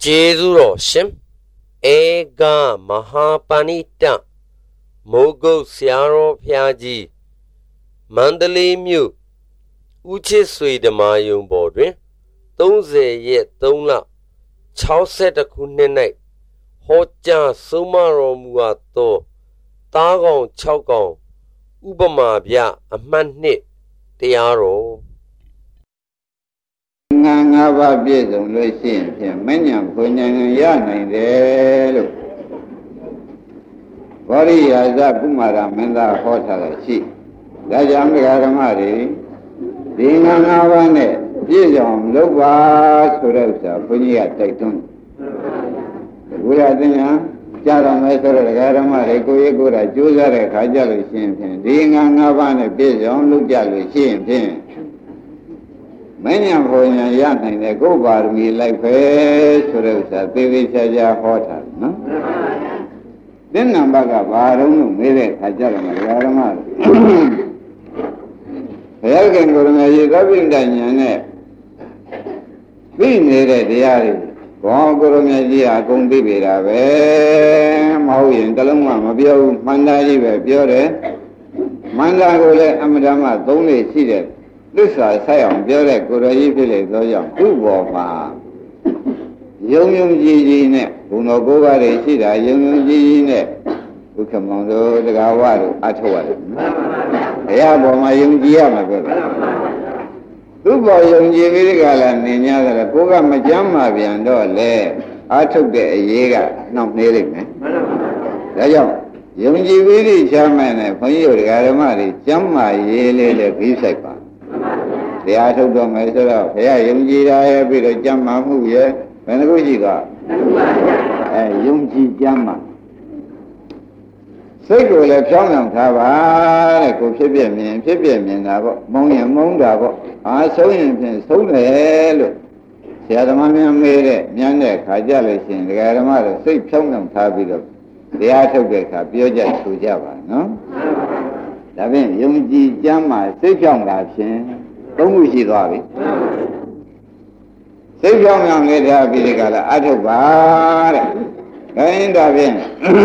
ကျေးဇူးတော်ရှင်ဧကမဟာပဏိတမိုးကုတ်ဆရာတော်ဘုရားကြီးမန္တလေးမြို့ဦးချစ်ဆွေဓမ္မာရုံပေါ်တွင်30ရက်3လ62ခုနှစ်၌ဟောကြားဆုံးမတော်မူအပ်သောသားကောင်6ကောင်ဥပမာပြအမှတ်2တရားတော်ငါ၅ပါးပြည့်စုံလို့ရှိရင်ဖြင့်မဉ္ဇဉ်ဘုံဉာဏ်ရနိုင်တယ်လို့ဘောရိယာဇကုမာရမင်းသားဟောထားတာရှိဒါကြောင့်ဓမ္မတွေဒီငါ၅ပါးနဲ့ပြည့်စုံလုပ်ပါဆိုတဲ့ဥစ္စာဘုန်းကြီးကတိုက်တွန်းဘုရားသင်္ညာကြားတော်မယ်ဆိုတော့ဓမ္မတွေကိုယ့်ရဲ့ကိုယ်ကကြိုးစားတဲ့ခါကြလို့ရှိရင်ဖြင့်ဒီငါ၅ပါးနဲ့ပြည့်စုံလုပ်ကြလို့ရှိရင်ဖြင့်မဉ္ဇဉ်ဘုံဉာဏ်ရနိုင်တဲ့ကိုယ်ပါရမီလိုက်ပဲဆိုတဲ့ဥစ္စာသေသေးချာချာဟောထားတယ်နော်သင်္နံဘကဘာတုံးလို့မေးတဲ့ခါကြတယ်မှာဓမ္မဘုရားခင်ကိုယ်တော်ရဲ့သဗ္ဗိတဉာဏ်နဲ့သိနေတဲ့တရားတွေဘောကိုယ်တော်မြတ်ကြီးအကုန်သိပေတာပဲမဟုတ်ရင်တလုံးမှမပြောဘူးမှန်သားကြီးပဲပြောတယ်မှန်သားကိုလည်းအမတ္တမသုံးလေးရှိတယ်သစ္စာဆိုင်အောင်ပြောတဲ့ကိုယ်တော်ကြီးဖြစ်လေသောကြောင့်သူ့ဘောမှာယုံကြည်နဲ့ဘုံတော်ကိုးပါးတွေရှိတာယုံကြည်နဲ့ဘုခမောင်တို့တရားဝတို့အထောက်ရတယ်ဘုရားဘောမှာယုံကြည်ရမှာပဲသူ့ဘောယုံကြည်ပြီးဒီကလာနေ냐တယ်ကိုကမကြမ်းမှပြန်တော့လေအထုတ်တဲ့အရေးကနှောင့်နှေးလိမ့်မယ်ဒါကြောင့်ယုံကြည်ပြီးဒီချမ်းမဲ့နဲ့ဘုန်းကြီးတို့ဓမ္မတွေကြမ်းမှရေးလေးလေပြီးဆိုင်ပါတရားထုတ်တော့မယ်ဆိုတော့ဘုရားယုံကြည်တာရဲ့ပြီးတော့ကြမ်းမှမှုရဲ့ဘယ်နှခုရှိသွားယုံကြည်ကြမ်းမှစိတ်ကိုလည်းဖြောင်းဖြောင်းထားပါတဲ့ကိုဖြစ်ပြမြင်တာပေါ့မုန်းရင်မုန်းတာပေါ့အားဆုံးရင်ဖြင့်ဆုံးတယ်လို့ဆရာသမားများမေးတဲ့ညံတဲ့ခါကြလို့ရှိရင်ဒကာဓမ္မတို့စိတ်ဖြောင်းဖြောင်းထားပြီးတော့တရားထုတ်တဲ့အခါပြောကြဆိုကြပါနော်ဒါဖြင့်ယုံကြည်ကြမ်းမှစိတ်ဖြောင်းတာဖြင့်သုံးခုရှိသွားပြီစိတ်ဖြောင်းဖြောင်းလေးထားပြီးဒီကလာအထုတ်ပါတဲ့ဒါရင်ဒါဖြင့်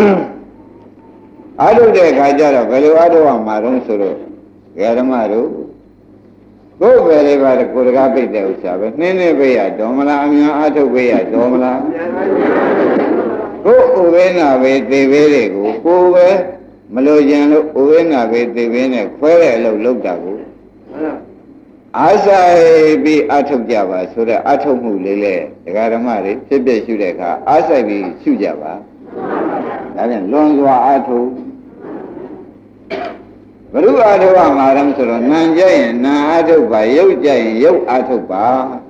အထုတ်တဲ့အခါကျတော့ဘယ်လိုအထုတ်အောင်မှာတော့ဆိုတော့ဓမ္မတို့ကိုယ်ပဲလေးပါကိုယ်တကားပိတ်တဲ့ဥစ္စာပဲနှင်းနေပိတ်ရတော်မလားအများအထုတ်ပိတ်ရတော်မလားကိုယ်ဥဝေနာပဲသေဘေးတွေကိုကိုယ်ပဲမလို့ရင်လို့ဥဝေနာပဲသေဘေးနဲ့ခွဲတဲ့အလုပ်လုပ်တာကိုအားဆိုင်ပြီးအထုတ်ကြပါဆိုတော့အထုတ်မှုလေးလေဒကာဓမ္မတွေဖြစ်ဖြစ်ရှုတဲ့အခါအားဆိုင်ပြီးရှုကြပါဒါပြန်လွန်စွာအထုတ်ဘုရုအထုတ်ရမှာတော့ဆိုတော့နာကြရင်နာအထုတ်ပါရုပ်ကြရင်ရုပ်အထုတ်ပါ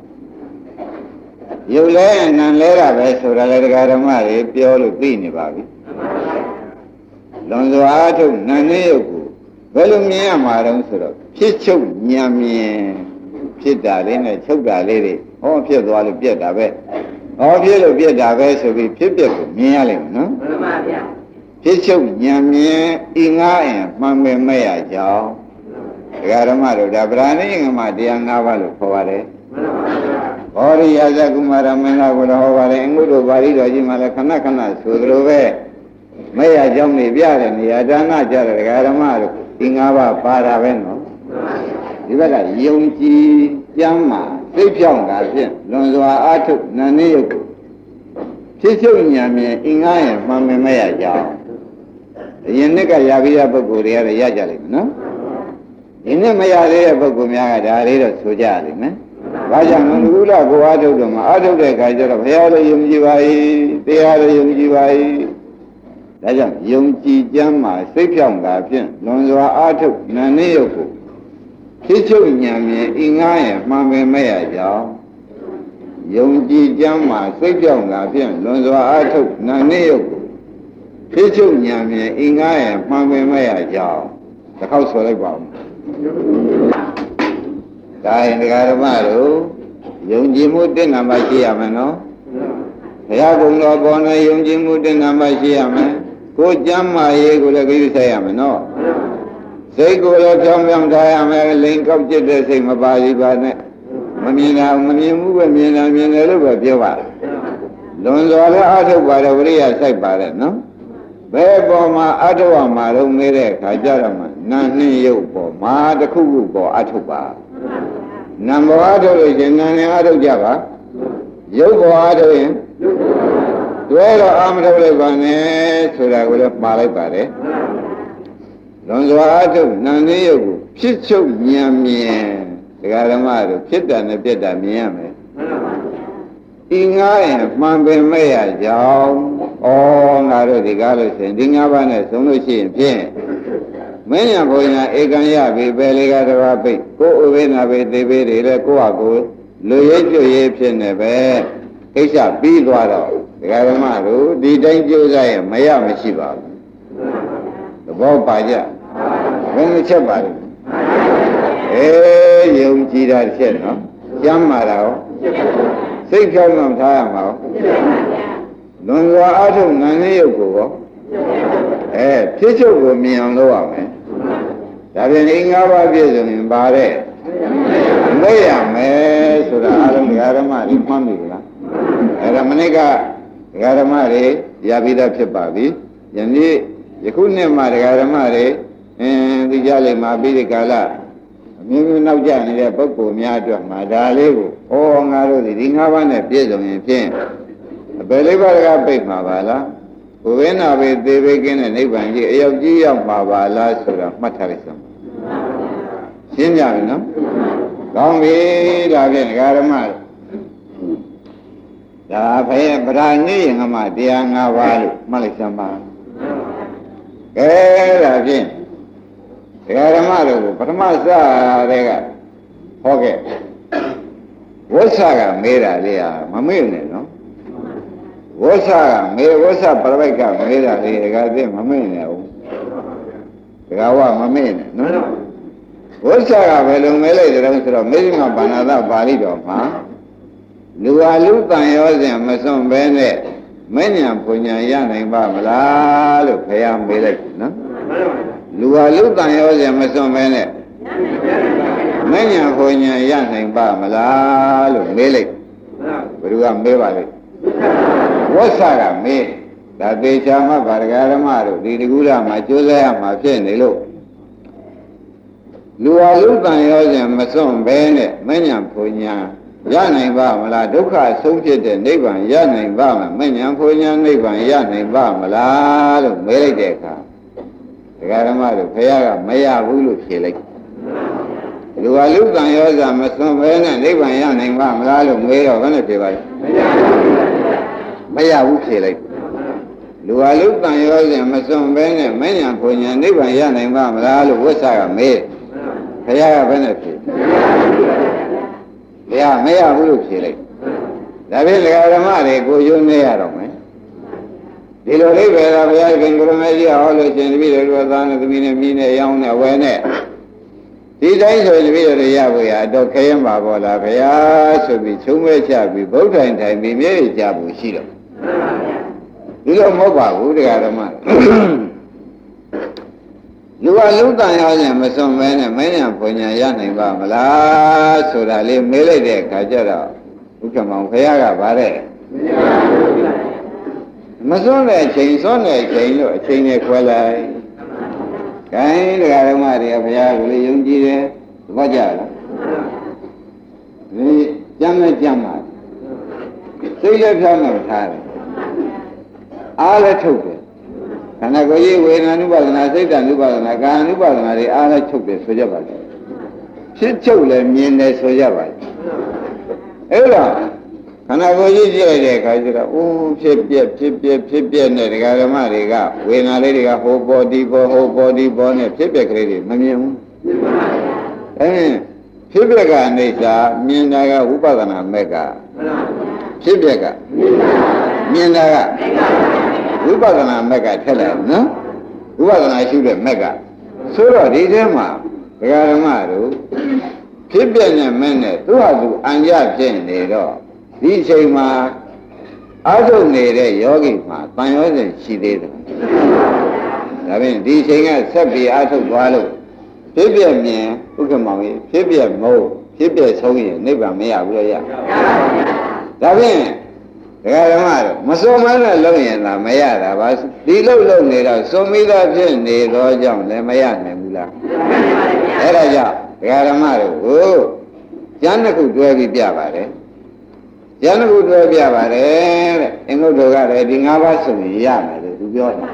ရုပ်လဲနာလဲတာပဲဆိုတာလေဒကာဓမ္မတွေပြောလို့သိနေပါပြီလွန်စွာအထုတ်နာနဲ့ရုပ်ကိုဘယ်လိုမြင်ရမှာတော့ဆိုတော့ဖြစ်ချုပ်ညံမြင်ဖြစ်တာလေးနဲ့ချုပ်တာလေးတွေဟောဖြစ်သွားလို့ပြက်တာပဲဟောဖြစ်လို့ပြက်တာပဲဆိုပြီးဖြစ်ပြက်ကိုမြင်ရလိမ့်မယ်နော်မှန်ပါဗျာဖြစ်ချုပ်ညံမြင်ဤငါအင်မှန်ပင်မဲ့ရကြောင်းဒကာဓမ္မတို့ဒါဗราဏိငမတရား၅ပါးလို့ခေါ်ပါတယ်မှန်ပါဗျာဘောရိယာဇကုမာရမင်းသားကိုလည်းဟောပါတယ်အင်္ဂုတ္တပါဠိတော်ကြီးမှာလည်းခဏခဏဆိုသလိုပဲမဲ့ရကြောင်းနေပြတဲ့နေရာဒါနကြတဲ့ဒကာဓမ္မတို့ဒီ၅ပါးပါတာပဲနော်ဒီဘက်ကယုံကြည်ကြမ်းမှသိဖြောင်းတာဖြင့်လွန်စွာအာထုနာနေရုပ်ဖြစ်ချုပ်ညာမြင်အင်္ဂါရဲ့မှန်မမဲ့ရကြောင်းအရင်နှစ်ကရပြီးတဲ့ပုဂ္ဂိုလ်တွေကတော့ရကြလိမ့်မယ်နော်ဒီနှစ်မရသေးတဲ့ပုဂ္ဂိုလ်များကဒါလေးတော့ဆိုကြရလိမ့်မယ်ဘာကြောင့်လဲလူလာကိုအာထုတော့မှအာထုတဲ့အခါကျတော့ဘုရားလည်းယုံကြည်ပါ၏တရားလည်းယုံကြည်ပါ၏ဒါကြောင့်ယုံကြည်ကြမ်းမှစိတ်ဖြောင်းတာဖြင့်လွန်စွာအာထုနာနေရုပ်ကိုဖြစ်ချုပ်ဉာဏ်မြင်ဤငါရဲ့မှန်ပင်မဲ့ရကြောင်းယုံကြည်ကြမ်းမှစိတ်ဖြောင်းတာဖြင့်လွန်စွာအာထုနာနေရုပ်ကိုဖြစ်ချုပ်ဉာဏ်မြင်ဤငါရဲ့မှန်ပင်မဲ့ရကြောင်းတစ်ခေါက်ဆိုလိုက်ပါဦးဒါရင်ဒကာဓမ္မတို့ယုံကြည်မှုတင့်နာမှရှိရမယ်နော်ဘုရားကုံတော်ပေါ်နဲ့ယုံကြည်မှုတင့်နာမှရှိရမယ်ကိုကြမ်းမာရေးကိုလည်းကြည့်ဆိုင်ရမယ်နော်စိတ်ကိုလည်းဖြောင်းဖြောင်းထားရမယ်လိန်ကောက်ကျစ်တဲ့စိတ်မပါလိပါနဲ့မမြင်တာမမြင်ဘူးပဲမြင်တာမြင်တယ်လို့ပဲပြောပါလလွန်စွာလည်းအထုတ်ပါတယ်ဝိရိယစိုက်ပါတယ်နော်ဘယ်ပေါ်မှာအထုတ်ရမှာတော့မေးတဲ့အခါကျတော့မှနာနှင်းရုပ်ပေါ်မှာတစ်ခုခုပေါ်အထုတ်ပါနာဘောအထုတ်လို့ရှင်နာနဲ့အထုတ်ကြပါရုပ်ပေါ်အထုတ်ရင်တွဲတော့အာမထုတ်လိုက်ပါနဲ့ဆိုတာကိုလည်းမှားလိုက်ပါတယ်လွန်စွာအထုတ်နာနှင်းရုပ်ကိုဖြစ်ချုပ်ဉာဏ်မြင်ဒကာဓမ္မတို့ဖြစ်တာနဲ့ပြက်တာမြင်ရမယ်ဒီငါးရင်မှန်ပင်မဲ့ရကြောင်းငါတို့ဒီကားလို့ရှိရင်ဒီ၅ပါးနဲ့သုံးလို့ရှိရင်ဖြင့်မင်းညာဘုံညာဧကံရပြီပဲလေကတဘာပိတ်ကိုဥပိနာပိသေပေတွေလည်းကိုယ့်ဟာကိုယ်လူရိပ်ကျွရေးဖြစ်နေပဲကိစ္စပြီးသွားတော့ဒကာဓမ္မတို့ဒီတိုင်းကြိုးစားရင်မရမရှိပါဘူးသဘောပါကြဘယ်လိုချက်ပါလဲယုံကြည်တာချက်နော်ကျမ်းမာတာရောစိတ်ဖြောင်းအောင်ထားရမှာရောလွန်စွာအထုတ်နာနေရုပ်ကိုရောဖြစ်ချုပ်ကိုမြင်အောင်လုပ်ရမယ်ဒါပြင်ဒီ၅ပါးပြည့်စုံရင်ပါတဲ့မေ့ရမယ်ဆိုတာအလုံးဒကာဓမ္မတွေမှတ်မိလားအဲ့ဒါမနေ့ကဒကာဓမ္မတွေရပြီးသားဖြစ်ပါပြီယနေ့ယခုနှစ်မှဒကာဓမ္မတွေဒီကြလိမ္မာပြီးဒီကာလမျိုးနောက်ကျနေတဲ့ပုဂ္ဂိုလ်များအတွက်မှာဒါလေးကိုငါတို့ဒီ၅ပါးနဲ့ပြည့်စုံရင်ဖြင့်ဘယ်လေးပါးကပိတ်မှာပါလားဘုဝိနာပဲသေဘေကင်းတဲ့နိဗ္ဗာန်ကြီးအရောက်ကြီးရောက်မှာပါလားဆိုတာမှတ်ထားလိုက်စမ်းရှင်းကြပြီနော်ကောင်းပြီဒါဖြင့်ဒကာဓမ္မဒါဖေပဓာနေငါမတရား၅ပါးလို့မှတ်လိုက်စမ်းပါကဲဒါဖြင့်ဒကာဓမ္မတို့ကိုပထမစတဲ့ကဟောခဲ့ဝိသကမေးတာလေးဟာမမေ့နဲ့နော်ဝိသကမေးဝိသပရပိုက်ကမေးတာလေးဒကာသိမမေ့နဲ့ဘူးဒကာဝမမေ့နဲ့နော်ဝိသကဘယ်လိုမေးလိုက်တယ်ဆိုတော့မေဇိမဘာနာသပါဠိတော်မှာလူဟာလူတန်ရောစဉ်မစွန့်ဘဲနဲ့မဉ္ဇဉ်ပူညာရနိုင်ပါမလားလို့ဘုရားမေးလိုက်နော်လူဟာလူတန်ရောစဉ်မစွန့်ပဲနဲ့မဉ္ဇဉ်ဘုံညာရနိုင်ပါမလားလို့မေးလိုက်ဘယ်သူကမေးပါလိမ့်ဝတ်ဆကမေးဒါသေချာမှဗာဒဂရမတို့ဒီတကူရမှာကျိုးစားရမှာဖြစ်နေလို့လူဟာလူတန်ရောစဉ်မစွန့်ပဲနဲ့မဉ္ဇဉ်ဘုံညာရနိုင်ပါမလားဒုက္ခဆုံးဖြစ်တဲ့နိဗ္ဗာန်ရနိုင်ပါမလားမဉ္ဇဉ်ဘုံညာနိဗ္ဗာန်ရနိုင်ပါမလားလို့မေးလိုက်တဲ့အခါဒကာဓမ္မတို့ဘုရားကမရဘူးလို့ဖြေလိုက်လူဟာလူတန်ရောစာမစွန့်ဘဲနဲ့နိဗ္ဗာန်ရနိုင်ပါမလားလို့မေးတော့ဘယ်နဲ့ဖြေပါလဲမရဘူးဖြေလိုက်လူဟာလူတန်ရောစာမစွန့်ဘဲနဲ့မဉ္ဇဉ်ဘုံညာနိဗ္ဗာန်ရနိုင်ပါမလားလို့ဝိသကမေးဘုရားကဘယ်နဲ့ဖြေဘုရားမရဘူးလို့ဖြေလိုက်ဒါဖြင့်ဒကာဓမ္မတွေကိုယုံနေရတော့မယ်ဒီလိုလေးပဲလားဘုရားခင်ကိုရမေကြီးဟောလို့ရှင်တပည့်တော်သားနဲ့သမီးနဲ့မိနဲ့ရောင်းနဲ့ဝယ်နဲ့ဒီတိုင်းဆိုတပည့်တော်ရဖို့ရတော့ခရင်ပါပေါ်လားဘုရားဆိုပြီးချုံးမဲချပြီးဗုဒ္ဓံထိုင်ပြီးမြေကြဖို့ရှိတော့ဒီလိုမဟုတ်ပါဘူးတရားဓမ္မလူဟာလူတန်ရောခြင်းမစွန့်မဲနဲ့မဉ္ဇဉ်ဘုံညာရနိုင်ပါမလားဆိုတာလေးမေးလိုက်တဲ့အခါကျတော့ဘုရားမောင်ဘုရားကဗါတဲ့မစွန့်တဲ့အချိန်စွန့်တဲ့အချိန်လို့အချိန်နဲ့ခွဲလိုက်။ခိုင်းတရားဓမ္မတွေကဘုရားကိုလေယုံကြည်တယ်သဘောကျလား။ဒီကြမ်းနဲ့ကြမ်းပါစိတ်လည်းဖြောင်းလို့ထားတယ်။အားလည်းထုတ်တယ်။ခန္ဓာကိုယ်ကြီးဝေဒနာနုပါဒနာစိတ်တ ानु ပါဒနာကာယ ानु ပါဒနာတွေအားလည်းထုတ်တယ်ဆိုကြပါလား။ဖြစ်ချုပ်လည်းမြင်တယ်ဆိုကြပါလား။အဲ့တော့ခန္ဓာကိုယ်ကြီးကြည့်လိုက်တဲ့အခါကျတော့အိုးဖြစ်ပြက်နဲ့ဒကာဓမ္မတွေကဝေဒနာလေးတွေကဟိုပေါ်ဒီပေါ်နဲ့ဖြစ်ပြက်ကလေးတွေမမြင်ဘူးဖြစ်ပြက်ကအနိစ္စမြင်တာကဝိပဿနာမဲ့ကဖြစ်ပြက်ကမြင်တာကဝိပဿနာမဲ့ကထက်လိုက်နော်ဝိပဿနာရှုတဲ့မဲ့ကဆိုတော့ဒီထဲမှာဒကာဓမ္မတို့ဖြစ်ပြက်နဲ့မဲ့နဲ့သူ့ဟာသူအံရဖြစ်နေတော့ဒီအချိန်မှာအာထုနေတဲ့ယောဂီမှာတန်ရောစဉ်ရှိသေးတယ်ဒါဖြင့်ဒီအချိန်ကဆက်ပြီးအာထုသွားလို့ဖြစ်ပြမြင်ဥက္ကမောင်ကြီးဖြစ်ပြမဟုတ်ဖြစ်ပြဆုံးရင်နိဗ္ဗာန်မရဘူးလို့ရဒါဖြင့်ဒါကဓမ္မတော့မစုံမနဲ့လုံးရင်လားမရတာပါဒီလုံးနေတော့စုံမိသားဖြစ်နေတော့ကြောင့်လည်းမရနိုင်ဘူးလားအဲ့ဒါကြောင့်ဒကာဓမ္မတို့ကိုကျမ်းတစ်ခုတွဲပြီးပြပါတယ်ကျမ်းတစ်ခုတွဲပြပါတယ်တဲ့အင်္ဂုတ္တကလည်းဒီ၅ပါးစုံရမယ်လို့သူပြောတယ်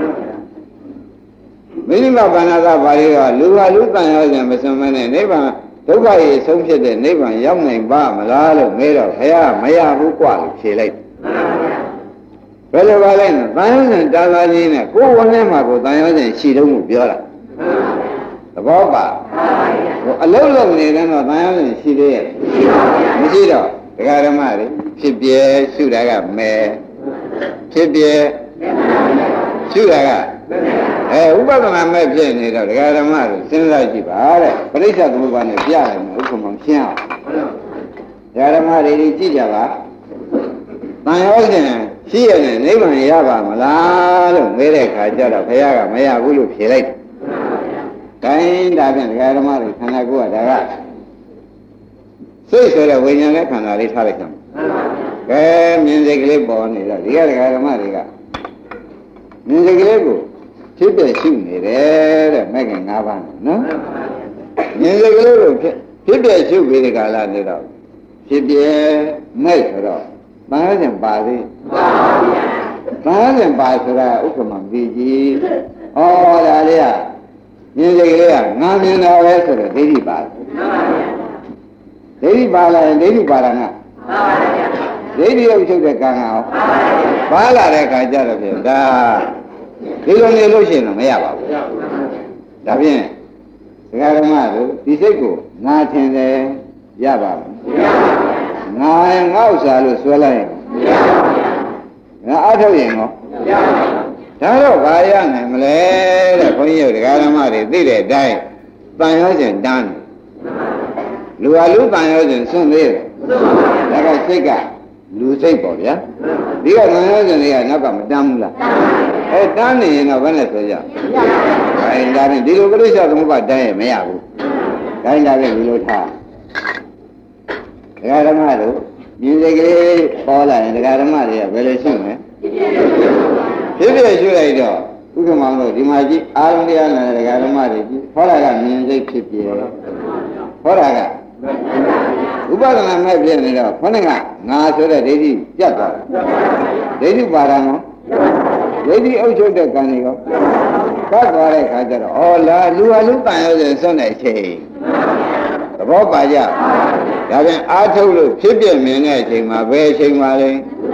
မိနိမဘာနာသဘာရီကလူဟာလူတန်ရောစဉ်မစုံမနဲ့နိဗ္ဗာန်ဒုက္ခရဲ့ဆုံးဖြစ်တဲ့နိဗ္ဗာန်ရောက်နိုင်ပါမလားလို့မေးတော့ခရမရဘူးกว่าလို့ဖြေလိုက်ဘယ်လိုပါလဲနော်တန်ရောစဉ်တာလာကြီးနဲ့ကိုယ်ဝန်းထဲမှာကိုတန်ရောစဉ်ရှိတော့မှုပြောတာသဘောပါအလုံးလုံးနေတယ်တော့တန်ရောစဉ်ရှိသေးရဲ့မရှိတော့ဒကာဓမ္မတွေဖြစ်ပြဲရှုတာကမဲဖြစ်ပြဲရှုတာကဥပဒနာမဲ့ဖြစ်နေတော့ဒကာဓမ္မတို့စဉ်းစားကြည့်ပါတဲ့ပရိစ္ဆေသမုပ္ပါဒ်နဲ့ပြရတယ်ဥက္ကမောင်ရှင်းအောင်ဒကာဓမ္မတွေကြည့်ကြပါတန်ရောစဉ်ရှိရတဲ့နိဗ္ဗာန်ရပါမလားလို့မေးတဲ့ခါကျတော့ဘုရားကမရဘူးလို့ဖြေလိုက်တယ်။ဒါဖြင့်ဒကာဓမ္မတွေခန္ဓာကိုယ်ကဒါကစိတ်ဆိုတဲ့ဝိညာဉ်နဲ့ခန္ဓာလေးထားလိုက်ကြ။ကဲမြင်စိတ်ကလေးပေါ်နေတော့ဒီကဒကာဓမ္မတွေကမြင်စိတ်ကလေးကိုဖြစ်ပြရှုနေတယ်တဲ့မဲ့ခင်၅ပါးနော်မြင်စိတ်ကလေးကိုဖြစ်ပြရှုပြီးဒီကလာနေတော့ဖြစ်ပြမဲ့ဆိုတော့ဘာလဲပါသေးဘာလဲပါဆိုတာဥက္ကမပြီးကြီးဩဒါလေးကမြင်စိတ်ကလေးကငါမြင်တာပဲဆိုတော့ဒိဋ္ဌိပါဒိဋ္ဌိပါလာရင်ဒိဋ္ဌိပါရဏဒိဋ္ဌိရုပ်ချုပ်တဲ့ကံအောင်ပါလာတဲ့ခါကျတော့ပြင်ဒါဒီလိုနေလို့ရှိရင်တော့မရပါဘူးဒါဖြင့်ဒကာဓမ္မတို့ဒီစိတ်ကိုငါထင်တယ်ရပါဘူးငါဥစ္စာလို့ဆွဲလိုက်ရင်ငါအထုတ်ရင်ရောဒါတော့ဘာရနိုင်မလဲတဲ့ခွန်ကြီးတို့ဒကာဓမ္မတွေသိတဲ့အတိုင်းတန်ရောစဉ်တန်းလူဟာလူတန်ရောစဉ်စွန့်သေးတယ်ဒါကစိတ်ကလူစိတ်ပေါ့ဗျာဒီကတန်ရောစဉ်တွေကနောက်ကမတန်းဘူးလားတန်းနေရင်တော့ဘယ်နဲ့ဆိုကြဒါဖြင့်ဒီလိုပရိစ္ဆေသမုပ္ပါဒ်တန်းရင်မရဘူးဒါဖြင့်ဒီလိုထားဒကာဓမ္မတို့မြင်စိတ်ကလေးပေါ်လာရင်ဒကာဓမ္မတွေကဘယ်လိုရှုမလဲဖြစ်ဖြစ်ရှုလိုက်တော့ဥက္ကမောင်တို့ဒီမှာကြည့်အာရုံတရားနဲ့ဒကာဓမ္မတွေကြည့်ဟောတာကမြင်စိတ်ဖြစ်ပြဟောတာကဥပဒနာမဲ့ပြနေတော့ခေါင်းကငါဆိုတဲ့ဒိဋ္ဌိပြတ်သွားတယ်ဒိဋ္ဌိပါဒံရောဒိဋ္ဌိအုပ်ချုပ်တဲ့ကံတွေရောကတ်သွားတဲ့ခါကျတော့ဩလာလူဟာလူတန်ရောစဉ်စွန့်တဲ့အချိန်သဘောပါကြဒါပြန်အားထုတ်လို့ဖြစ်ပြမြင်တဲ့အချိန်မှာဘယ်အချိန်မှာလဲ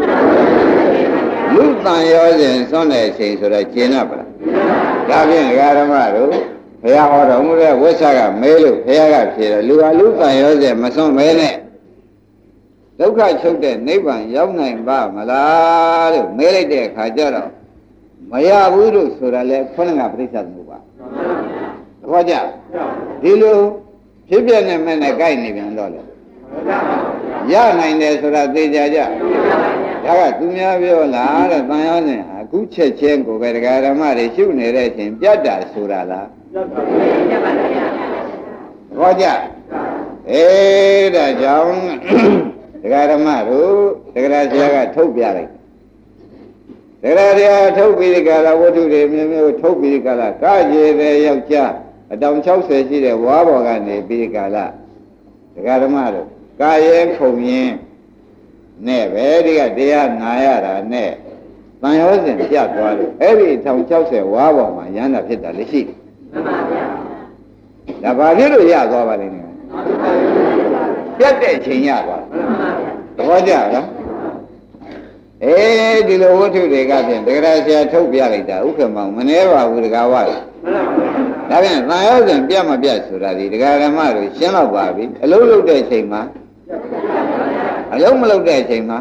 လူတန်ရောစဉ်စွန့်တဲ့အချိန်ဆိုတော့ကျင်납ပါလားဒါပြန်ဒကာဓမ္မတို့ဘုရားဟောတော်မူတဲ့ဝိသကမဲလို့ဘုရားကဖြေတယ်လူဟာလူတန်ရောစဉ်မစွန့်မဲနဲ့ဒုက္ခချုပ်တဲ့နိဗ္ဗာန်ရောက်နိုင်ပါမလားလို့မဲလိုက်တဲ့အခါကျတော့မရဘူးလို့ဆိုတာလဲခုနကပြိဿသမုပ္ပါသဘောကျဒီလိုဖြစ်ပြနေမဲ့နဲ့ကြိုက်နေပြန်တော့လေရနိုင်တယ်ဆိုတာသိကြကြဒါကသူများပြောလားတဲ့တန်ရောစဉ်အခုချက်ချင်းကိုပဲဒကာဓမ္မတွေရှုနေတဲ့အချိန်ပြတ်တာဆိုတာလားသဘောကျဒါကြောင့်ဒကာဓမ္မတို့ဒကာဆရာကထုတ်ပြလိုက်ဒကာဆရာထုတ်ပြီးဒီကလာဝတ္ထုတွေမျိုးမျိုးထုတ်ပြီးဒီကလာကကြေတဲ့ယောက်ျားအတောင်60ရှိတဲ့ဝါဘော်ကနေပြီးဒီကလာဒကာဓမ္မတို့ကာရဲခုံရင်နဲ့ပဲဒီကတရားနာရတာနဲ့တန်ရောစဉ်ပြတ်သွားလို့အဲ့ဒီအတောင်60ဝါဘော်မှာရဟန္တာဖြစ်တာလည်းရှိတယ်ဒါဘာဖြစ်လို့ရသွားပါလိမ့်မယ်ပြတ်တဲ့အချိန်ရသွားသဘောကျလားဒီလိုဝတ္ထုတွေကဖြင့်ဒကာဆရာထုတ်ပြလိုက်တာဥက္ကမောင်မနှဲပါဘူးဒကာဝါဒါဖြင့်သံယောဇဉ်ပြတ်မပြတ်ဆိုတာဒီဒကာဓမ္မတွေရှင်းတော့ပါပြီအလုံးလုံးတဲ့အချိန်မှာအလုံးမလုံးတဲ့အချိန်မှာ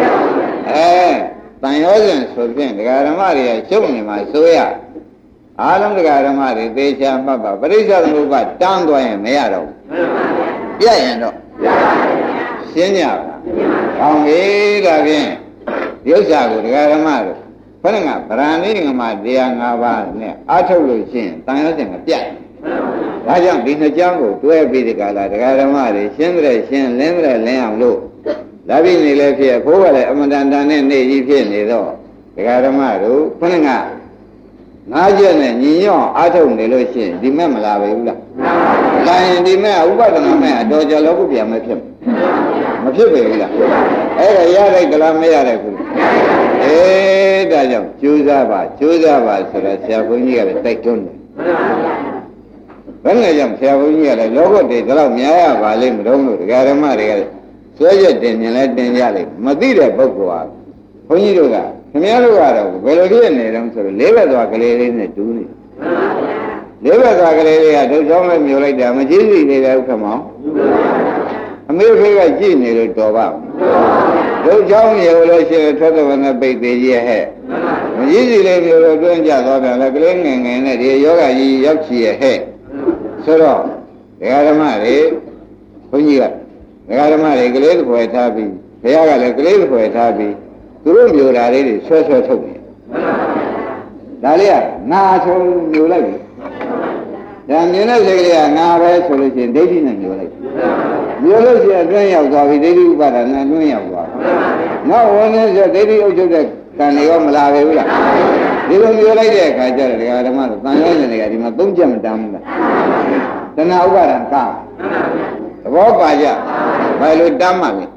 သံယောဇဉ်ဆိုဖြင့်ဒကာဓမ္မတွေကရှုပ်နေမှာဆိုရအားလုံးဒကာဓမ္မတွေသေချာမှတ်ပါပရိစ္ဆေသမုပ္ပါတန်းသွားရင်မရတော့ဘူးပြတ်ရင်တော့ရှင်းကြပါလားကောင်းပြီဒါဖြင့်ဒီဥစ္စာကိုဒကာဓမ္မတို့ခொနကဗရဏိငမတရား၅ပါးနဲ့အထုတ်လို့ရှိရင်တန်ရောစဉ်ကပြတ်ဒါကြောင့်ဒီနှစ်ကြောင်းကိုတွဲပြီးဒီကလာဒကာဓမ္မတွေရှင်းတဲ့ရှင်းလင်းတဲ့လင်းအောင်လို့လာပြီနေလဲဖြစ်ဘိုးကလည်းအမတန်တန်နဲ့နေကြီးဖြစ်နေတော့ဒကာဓမ္မတို့ခုနကငါးချက်နဲ့ညီညွတ်အားထုတ်နေလို့ရှိရင်ဒီမဲ့မလာပဲဘူးလားလာရင်ဒီမဲ့ဥပဒနာမဲ့အတော်ကြလောကုပြန်မဖြစ်မဖြစ်ပဲဘူးလားအဲ့ဒါရတဲ့ကလားမရတဲ့ဘူးဒါကြောင့်ကြိုးစားပါဆိုတော့ဆရာဘုန်းကြီးကလည်းတိုက်တွန်းတယ်ဘယ်နဲ့ကြောင့်ဆရာဘုန်းကြီးကလည်းလောကတွေတော့များရပါလိမ့်မလို့ဒကာဓမ္မတွေကဆွဲချက်တင်ရင်လည်းတင်ကြလိမ့်မသိတဲ့ပုဂ္ဂိုလ်ဟာဘုန်းကြီးတို့ကခင်ဗျားတို့ကတော့ဘယ်လိုဖြစ်နေတုံးဆိုတော့လေးဘက်သွားကလေးလေးနဲ့တူးနေလေးဘက်သွားကလေးလေးကဒုချောင်းနဲ့မျိုးလိုက်တာမကြည့်စီနေတယ်ဥက္ကမောင်အမေဖေးကကြည့်နေလို့တော်ပါဒုချောင်းမျိုးလို့ရှိရင်ထွက်တဲ့ဘက်နဲ့ပိတ်သေးရဲ့ဟဲ့မကြည့်စီလေးမျိုးလို့တွန်းကြသွားပြန်လဲကလေးငယ်ငယ်နဲ့ဒီယောဂကြီးရောက်ချီရဲ့ဟဲ့ဆိုတော့ဒကာဓမ္မတွေဘုန်းကြီးကဒကာဓမ္မတွေကလေးတစ်ခွဲထားပြီးဘုရားကလည်းကလေးတစ်ခွဲထားပြီးသူတို့မျိုးဓာလေးတွေဆွဲထုတ်တယ်ဒါလေးကငါဆိုမျိုးလိုက်ပြီဒါမြင်တဲ့စိတ်ကလေးကငါပဲဆိုလို့ရှိရင်ဒိဋ္ဌိနဲ့မျိုးလိုက်မျိုးလို့ရှိရင်အတွင်းရောက်သွားပြီဒိဋ္ဌိဥပါဒနာအတွင်းရောက်သွားနောက်ဝင်နေဆိုဒိဋ္ဌိအုပ်ချုပ်တဲ့ကံတွေရောမလာပဲဘူးလားဒီလိုမျိုးလိုက်တဲ့အခါကျတော့ဒကာဓမ္မတို့တန်ရုံးနေတွေကဒီမှာသုံးချက်မတမ်းဘူးလားတဏှာဥပါဒံကသဘောပါကြဘယ်လိုတမ်းမှလဲ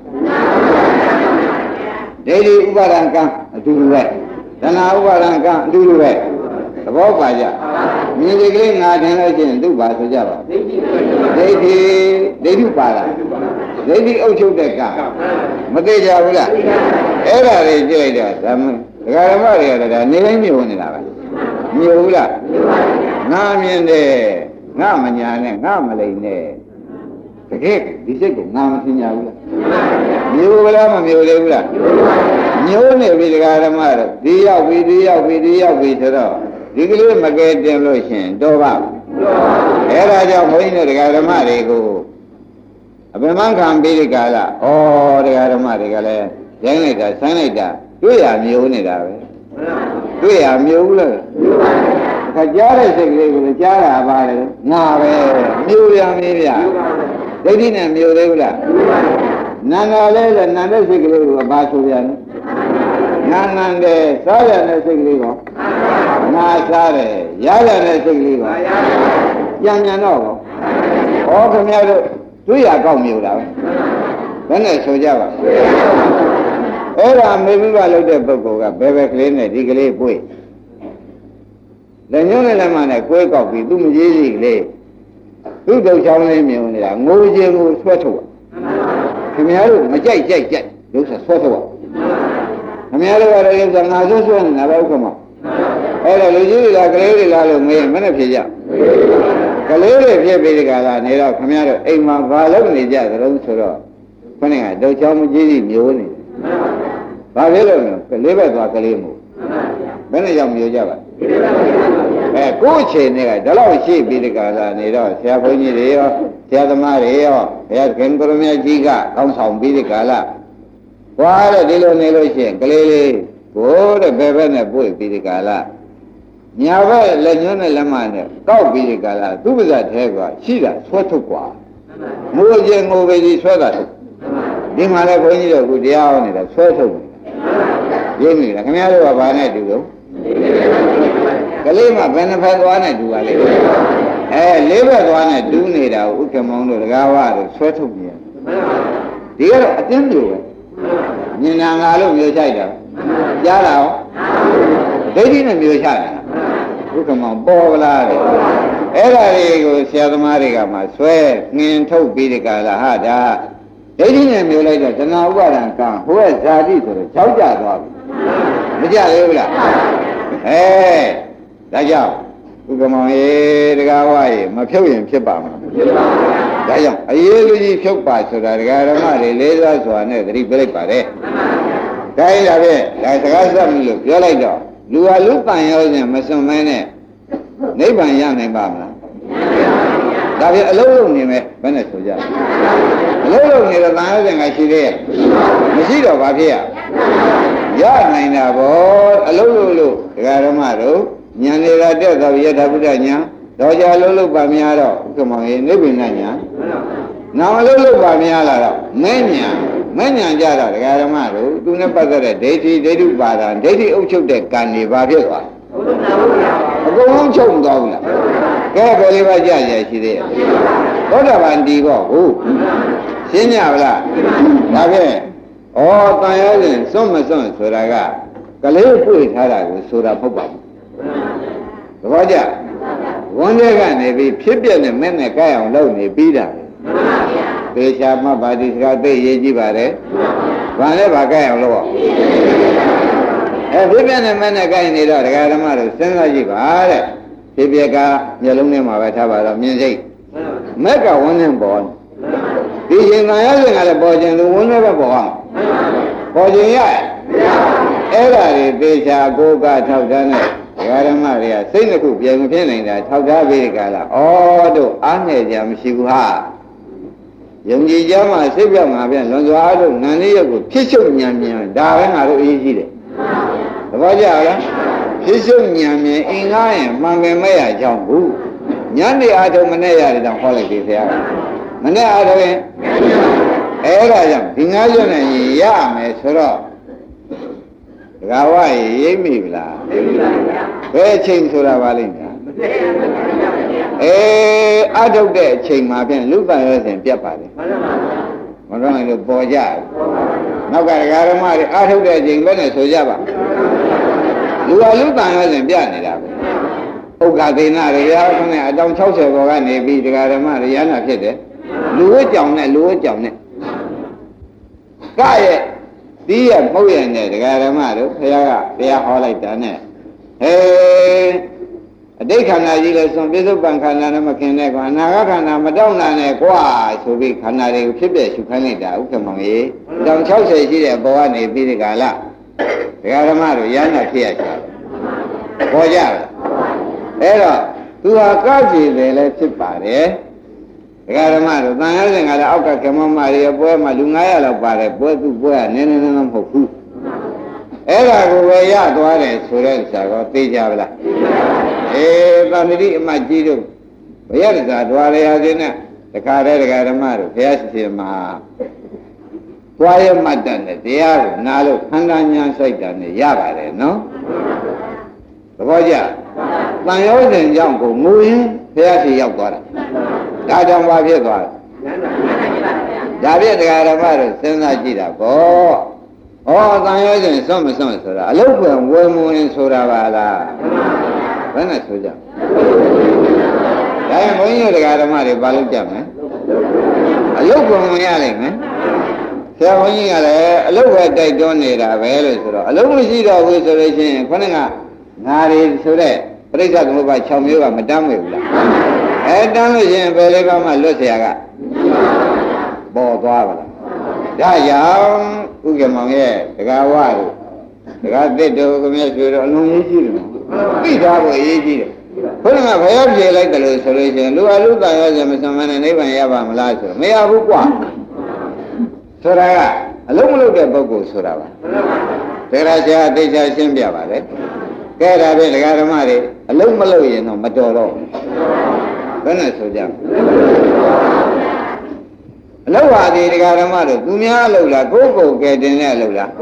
ဒိဋ္ဌိဥပါဒံကံအတူတူပဲတဏှာဥပါဒံကံအတူတူပဲသဘောပါကြမြင်ဒီကလေးငါတင်လို့ရှိရင်သူ့ပါဆိုကြပါဒိဋ္ဌိပါဒံဒိဋ္ဌိအုပ်ချုပ်တဲ့ကံမသိကြဘူးလားအဲ့ဒါတွေကြည့်လိုက်တော့ဒကာဓမ္မတွေကဒါနေတိုင်းမြုံနေတာပဲမြုံဘူးလားငါမြင်တယ်ငါမညာနဲ့ငါမလိမ်နဲ့တကယ်ဒီစိတ်ကိုငါမသိညာဘူးလားမျိုးဗလားမမျိုးလေဘူးလားမျိုးနေပြီဒကာဓမ္မတို့ဒီရောက်ပြီဆိုတော့ဒီကလေးမကဲတင်လို့ရှင်တော့ပါအဲ့ဒါကြောင့်ဘုန်းကြီးတို့ဒကာဓမ္မတွေကိုအပင်မခံပြီးဒီကာလဩဒကာဓမ္မတွေကလည်းရိုင်းလိုက်တာဆန်းလိုက်တာတွေ့ရမျိုးနေတာပဲတွေ့ရမျိုးဘူးလားခကြားတဲ့စိတ်ကလေးကိုကြားတာပါလေငါပဲမျိုးရမင်းဗျဒိဋ္ဌိနဲ့မျိုးသေးဘူးလားနာနာလေးလည်းနာတဲ့စိတ်ကလေးကိုဘာဆိုပြန်နာနန်တဲ့စားရတဲ့စိတ်ကလေးကိုနာစားတယ်ရရတဲ့စိတ်ကလေးကိုပြန်တော့ဟောခင်ဗျားတို့တွေ့ရကောက်မျိုးတာပဲဘယ်နဲ့ဆိုကြပါအဲ့ဒါမေမိဘလုပ်တဲ့ပုဂ္ဂိုလ်ကဘယ်ကလေးနဲ့ဒီကလေးပွေ့လက်ညှိုးနဲ့လက်မနဲ့ကွဲကောက်ပြီးသူ့မကြီးကြီးကလေးသူ့တုပ်ချောင်းလေးမြင်နေတာငိုခြင်းကိုဆွဲထုတ်ခင်ဗျားတို့မကြိုက်ရုပ်ဆက်ဆွဲထုတ်ခင်ဗျားတို့ကတော့ရုပ်ဆက်ငါဆွဲနေတာပဲဥက္ကမအဲ့ဒါလူကြီးတွေလားကလေးတွေလားလို့မေးမနဲ့ဖြစ်ကြကလေးတွေဖြစ်ပြီးဒီကလာနေတော့ခင်ဗျားတို့အိမ်မှာဘာလုပ်နေကြသလဲဆိုတော့ခொနဲ့ကတုပ်ချောင်းမကြီးကြီးမျိုးနေဘာဖြစ်လို့လဲကလေးပဲသွားကလေးမို့ဘယ်နဲ့ကြောင့်မျိုးကြပါကိုယ်ချိန်တွေကဒီလောက်ရှိပြီးဒီကလာနေတော့ဆရာဘုန်းကြီးတွေရောဆရာသမားတွေရောဘုရားခင်ကိုရမကြီးကကောင်းဆောင်ပြီးဒီကလာဟွာတဲ့ဒီလိုနေလို့ရှိရင်ကလေးလေးကိုတဲ့ဘယ်ဘက်နဲ့ပွေပြီးဒီကလာညာဘက်လက်ညှိုးနဲ့လက်မနဲ့ကောက်ပြီးဒီကလာသူ့ပါးစပ်ထဲကရှိတာဆွဲထုတ်กว่าငိုခြင်းငိုပေကြီးဆွဲတာဒီမှာလည်းဘုန်းကြီးတို့ကတရားဟောနေတာဆွဲထုတ်ရင်းမိလားခင်ဗျားတို့ကဘာနဲ့တူလို့ကလေးမှဘယ်နှဖက်သွားနဲ့တူပါလိမ့်လေးဘက်သွားနဲ့တူးနေတာကိုဥက္ကမောင်တို့တကားဝါတို့ဆွဲထုတ်ပြန်ဒီကတော့အတင်းမျိုးပဲမြင်နာငါလို့မျိုးချိုက်တာကြားလာအောင်ဒိဋ္ဌိနဲ့မျိုးချိုက်တာဥက္ကမောင်ပေါ်လာတယ်အဲ့ဒါတွေကိုဆရာသမားတွေကမှဆွဲငင်ထုတ်ပြီးဒီကလာဟာဒါဒိဋ္ဌိနဲ့မျိုးလိုက်တော့တဏှာဥပါဒံကံဟိုကဇာတိဆိုတော့ကြောက်ကြသွားပြီမကြလေဘူးလားဒါကြောင့်ဥက္ကမောင်ရေတကားဝါရေမဖြုတ်ရင်ဖြစ်ပါမှာဖြစ်ပါဘူးဒါကြောင့်အရေးလူကြီးဖြုတ်ပါဆိုတာဒကာဓမ္မတွေလေးစားစွာနဲ့သတိပြလိုက်ပါတယ်ဒါရပဲဒါစကားဆက်ပြီလို့ပြောလိုက်တော့လူဟာလူပန်ရောခြင်းမစွန့်မဲနဲ့နိဗ္ဗာန်ရနိုင်ပါမလားဒါဖြင့်အလုံးလုံးနေမယ်ဘယ်နဲ့ဆိုကြအလုံးလုံးနေတော့တန်ရောခြင်းကရှိသေးရဲ့မရှိတော့ဘာဖြစ်ရနိုင်တာဗောအလုံးလုံးလို့ဒကာဓမ္မတို့ဉာဏ်တွေကတက်သွားပြီယထာဘုဒ္ဓဉာဏ်တော့ကြလုံးလုံးပါများတော့ဥက္ကမောင်ရေနိဗ္ဗာန်ဉာဏ်နာမလုံးလုံးပါများလာတော့မဲဉာဏ်မဉ္ဇဉ်ကြတော့ဒကာဓမ္မတို့သူနဲ့ပတ်သက်တဲ့ဒိဋ္ဌိဒိဋ္ဌုပါဒံဒိဋ္ဌိအုပ်ချုပ်တဲ့ကံတွေဘာဖြစ်သွားအကုန်လုံးချုပ်မသွားဘူးလားကဲဘယ်လေးပါးကြရရှိသေးရဲ့သောတာပန်တည်ပေါ့ဟုတ်ရှင်းကြပါလားဒါဖြင့်ဩတန်ရောစဉ်စွန့်မစွန့်ဆိုတာကကလေးပွေထားတာကိုဆိုတာမဟုတ်ပါဘူးသဘောကျဝန်တွေကနေပြီးဖြစ်ပြတဲ့မဲ့နဲ့ကြိုက်အောင်လုပ်နေပြီးတာသေချာမှပါတိစကားသိရေးကြည့်ပါတယ်ဘာလဲဘာကြိုက်အောင်လုပ်ဖြစ်ပြတဲ့မဲ့နဲ့ကြိုက်နေတော့ဒကာဓမ္မတို့စဉ်းစားကြည့်ပါတဲ့ဖြစ်ပြကမျက်လုံးထဲမှာပဲထားပါတော့မြင်စိတ်မက်ကဝန်းနဲ့ပေါ်ဒီချိန်ကရစဉ်ကလည်းပေါ်ခြင်းလူဝန်းနဲ့ပဲပေါ်အောင်ပေါ်ခြင်းရအဲ့ဒါတွေသေချာကိုကထောက်တန်းနဲ့ဒကာဓမ္မတွေကစိတ်နှစ်ခုပြန်မဖြစ်နိုင်တာထောက်ထားပြီးဒီကလာဩတို့အားငယ်ကြမရှိဘူးဟာယုံကြည်ကြမှာစိတ်ပြောက်မှာပြန်လွန်စွာတို့နန္ဒီရုပ်ကိုဖြစ်ချုပ်ဉာဏ်မြင်ဒါပဲငါတို့အရေးကြီးတယ်သဘောကျလားဖြစ်ချုပ်ဉာဏ်မြင်အင်္ဂါရင်မှန်ပင်မဲ့ရကြောင်းဘူးညနေအားထုတ်မနဲ့ရတယ်တောင်ဟောလိုက်ပြီဆရာကမနဲ့အားထုတ်ရင်အဲ့ဒါကြောင့်ဒီငါးရွနဲ့ရမယ်ဆိုတော့ဒကာဝရေရိပ်မိဗလားဘယ်အချိန်ဆိုတာပါလိမ့်မယ်အထုတ်တဲ့အချိန်မှာပြန်လူပန်ရစဉ်ပြတ်ပါလေမတော်နိုင်လို့ပေါ်ကြနောက်ကဒကာဓမ္မတွေအထုတ်တဲ့အချိန်ပဲနဲ့ဆိုကြပါလူပန်ရစဉ်ပြတ်နေတာပဲဥက္ကသေနတွေရာခနဲ့အတောင်60ဘောကနေပြီးဒကာဓမ္မတွေရဟနာဖြစ်တယ်လူဝတ်ကြောင်နဲ့ကရဲ့ဒီရပုတ်ရနဲ့ဒကာဓမ္မတို့ဘုရားကတရားဟောလိုက်တာနဲ့အတိတ်ခန္ဓာကြီးလည်းစွန့်ပြစ္ဆုတ်ပံခန္ဓာနဲ့မခင်တဲ့ကွာအနာဂတ်ခန္ဓာမတောင့်နာနဲ့ကွာဆိုပြီးခန္ဓာတွေကိုဖြစ်ပြရှုခိုင်းလိုက်တာဥက္ကမောင်ကြီးတောင်60ရှိတဲ့ဘောကနေပြီးဒီကလာဒကာဓမ္မတို့ရဟနာဖြစ်ရချတယ်ပေါ်ကြလားအဲ့တော့သူဟာကောက်ကြည့်တယ်လည်းဖြစ်ပါတယ်ဒကာဓမ္မတို့တန်ရစဉ်ကလည်းအောက်ကကမမတွေပွဲမှာလူ900လောက်ပါတယ်ပွဲသူပွဲကနည်းနည်းမဟုတ်ဘူးအဲ့ဒါကိုပဲရသွားတယ်ဆိုတဲ့ဆရာကသိကြပါလားသံတိအမကြီးတို့ဘယ်ရတဲ့သာဒွါရရာခြင်းနဲ့တခါတည်းဒကာဓမ္မတို့ဘုရားရှင်မှာသွားရမှတ်တဲ့တရားကိုနားလို့ခန္ဓာညာစိုက်တာနဲ့ရပါတယ်နော်သဘောကျတန်ရောစဉ်ကြောင့်ကိုငိုရင်ဘုရားရှင်ရောက်သွားတာဒါကြောင့်ဘာဖြစ်သွားလဲဒါပြည့်တရားဓမ္မတို့စဉ်းစားကြည့်တာပေါ့ဩတန်ရောစဉ်စွန့်မစွန့်ဆိုတာအလုတ်ပွင့်ဝယ်မဝင်ဆိုတာပါလားဘယ်နဲ့ဆိုကြဒါရင်ဘုန်းကြီးတို့တရားဓမ္မတွေဘာလို့ကြမလဲအလုတ်ပွင့်ဝင်ရလိမ့်မယ်ဆရာဘုန်းကြီးကလည်းအလုတ်ပဲတိုက်တွန်းနေတာပဲလို့ဆိုတော့အလုတ်မရှိတော့ဘူးဆိုလို့ရှိရင်ခொနဲ့ကငါတွေဆိုတဲ့ပြိဿသမုပ္ပါ6မျိုးကမတမ်းမွေဘူးလားတမ်းလို့ရှိရင်ဘယ်လေးပါးမှလွတ်เสียကပေါ်သွားပါလားဒါကြောင့်ဥက္ကမောင်ရဲ့ဒကာဝတို့ဒကာသစ်တို့ကမြတ်ဆွေတို့အလုံးကြီးတယ်သိသားဖို့အရေးကြီးတယ်ဘုရားကဘယ်ရောက်ပြေလိုက်တယ်လို့ဆိုလို့ရှိရင်လူအလူတန်ရောစမစမနဲ့နိဗ္ဗာန်ရပါမလားဆိုတော့မရဘူးကွာဆိုတာကအလုံးမလုံးတဲ့ပုဂ္ဂိုလ်ဆိုတာပါတရားဆရာသိချာရှင်းပြပါလေကဲဒါဖြင့်ဒကာဓမ္မတွေအလုံးမလုံးရင်တော့မတော်တော့ဘူးဘယ်နဲ့ဆိုကြအလုံးပါဒီဒကာဓမ္မတို့သူများအလုံးလားကိုယ်ကိုယ်ကဲတင်တဲ့အလုံးလား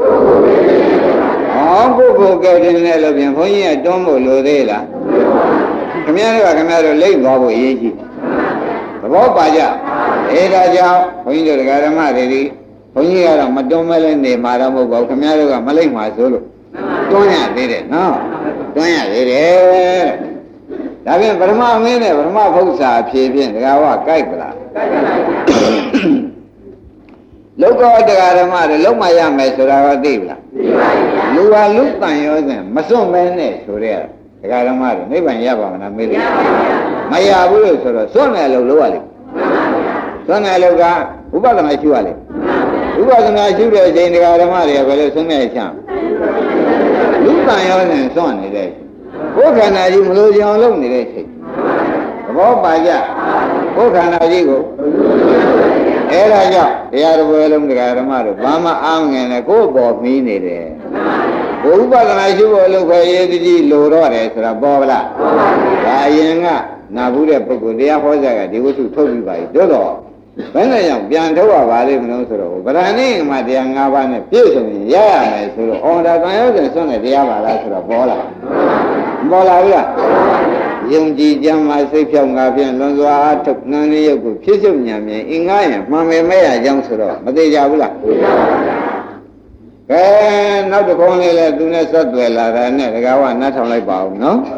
ကိုယ်ကိုယ်ကဲတင်တဲ့အလုံးပြန်ဘုန်းကြီးကတွန်းဖို့လိုသေးလားခင်ဗျားတို့လိမ့်သွားဖို့အရေးကြီးသဘောပါကြဒါကြောင့်ဘုန်းကြီးတို့ဒကာဓမ္မတွေဒီဘုန်းကြီးကတော့မတွန်းမဲလဲနေမှာတော့မဟုတ်ပါဘူးခင်ဗျားတို့ကမလိမ့်မှာဆိုလို့တွန်းရသေးတယ်နော်တွန်းရသေးတယ်ဒါဖြင့်ပရမအမင်းနဲ့ပရမဘုရားအဖြေဖြင့်ဒကာဝကြိုက်ပလားကြိုက်ပါဘူးလောကတရားဓမ္မတွေလုံးမရမယ်ဆိုတာကသိပြီလားသိပါဘူးလူဟာလူတန်ရောစဉ်မစွန့်မဲနဲ့ဆိုတဲ့တရားဓမ္မတွေနိဗ္ဗာန်ရပါမလားမေးလို့မရဘူးလို့ဆိုတော့စွန့်တယ်လို့လုပ်ရလိမ့်စွန့်တယ်လို့ကဥပဒနာရှိရလိမ့်ဥပဒနာရှိတဲ့အချိန်တရားဓမ္မတွေကဘယ်လိုစွန့်နေချမ်းလူတန်ရောစဉ်စွန့်နေတဲ့ဘုခန္ဓာကြီးမလို့ကြောင်လုပ်နေတဲ့ချိန်သဘောပါကြဘုခန္ဓာကြီးကိုအဲ့ဒါကြောင့်တရားတော်ဘယ်လုံးတရားဓမ္မတို့ဘာမှအားငယ်နဲ့ကိုယ်ပေါ်ပြီးနေတယ်ဘုဥပဒနာရှိဖို့လို့ပဲရေးတကြီးလိုတော့တယ်ဆိုတာပေါ်ပါလားဒါအရင်ကနာဘူးတဲ့ပုဂ္ဂိုလ်တရားဟောကြကဒီဝတ္ထုထုတ်ပြီးပါပြီတို့တော့ဘယ်နဲ့ကြောင့်ပြန်ထုတ်ရပါလိမ့်မလို့ဆိုတော့ဗရဏိမှာတရား၅ပါးနဲ့ပြည့်စုံရင်ရရမယ်ဆိုတော့အော်ဒါတန်ရုပ်စဉ်ဆွတဲ့တရားပါလားဆိုတော့ပေါ်လာဘူးလားယုံကြည်ကြမှာစိတ်ဖြောင့်ငါဖြင့်လွန်စွာအထုတ်နှံလေးရုပ်ကိုဖြစ်စုံဉာဏ်မြင်အင်္ဂါရင်မှန်ပေမဲ့ရကြောင်းဆိုတော့မသေးကြဘူးလားကဲနောက်တစ်ခေါက်လေးလဲသူနဲ့ဆက်သွယ်လာတာနဲ့တကားကနှတ်ထောင်လိုက်ပါဦးနော်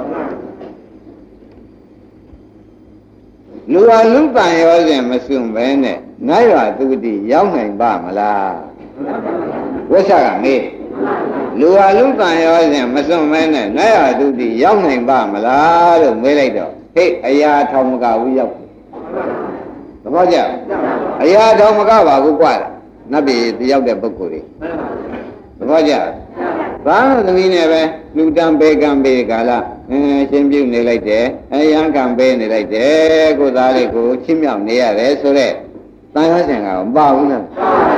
လူဟာလူပံရောစဉ်မစွန့်ပဲနဲ့နိုင်ရသူတိရောက်နိုင်ပါမလားဝိသကမေးလူဟာလူပံရောစဉ်မစွန့်ပဲနဲ့နိုင်ရသူတိရောက်နိုင်ပါမလားလို့မေးလိုက်တော့ဟေ့အရာထောင်မကဘူးရောက်သဘောကျအရာထောင်မကပါဘူးကွာနတ်ပြည်တယောက်တဲ့ပုဂ္ဂိုလ်တွေသဘောကျဘာလို့သမီးနဲ့ပဲလူတံပေကံပေကာလရှင်ပြုနေလိုက်တယ်အယံကံပေနေလိုက်တယ်ကိုသားလေးကိုချစ်မြောက်နေရတယ်ဆိုတော့တန်ရုံးစဉ်ကမပါဘူးလား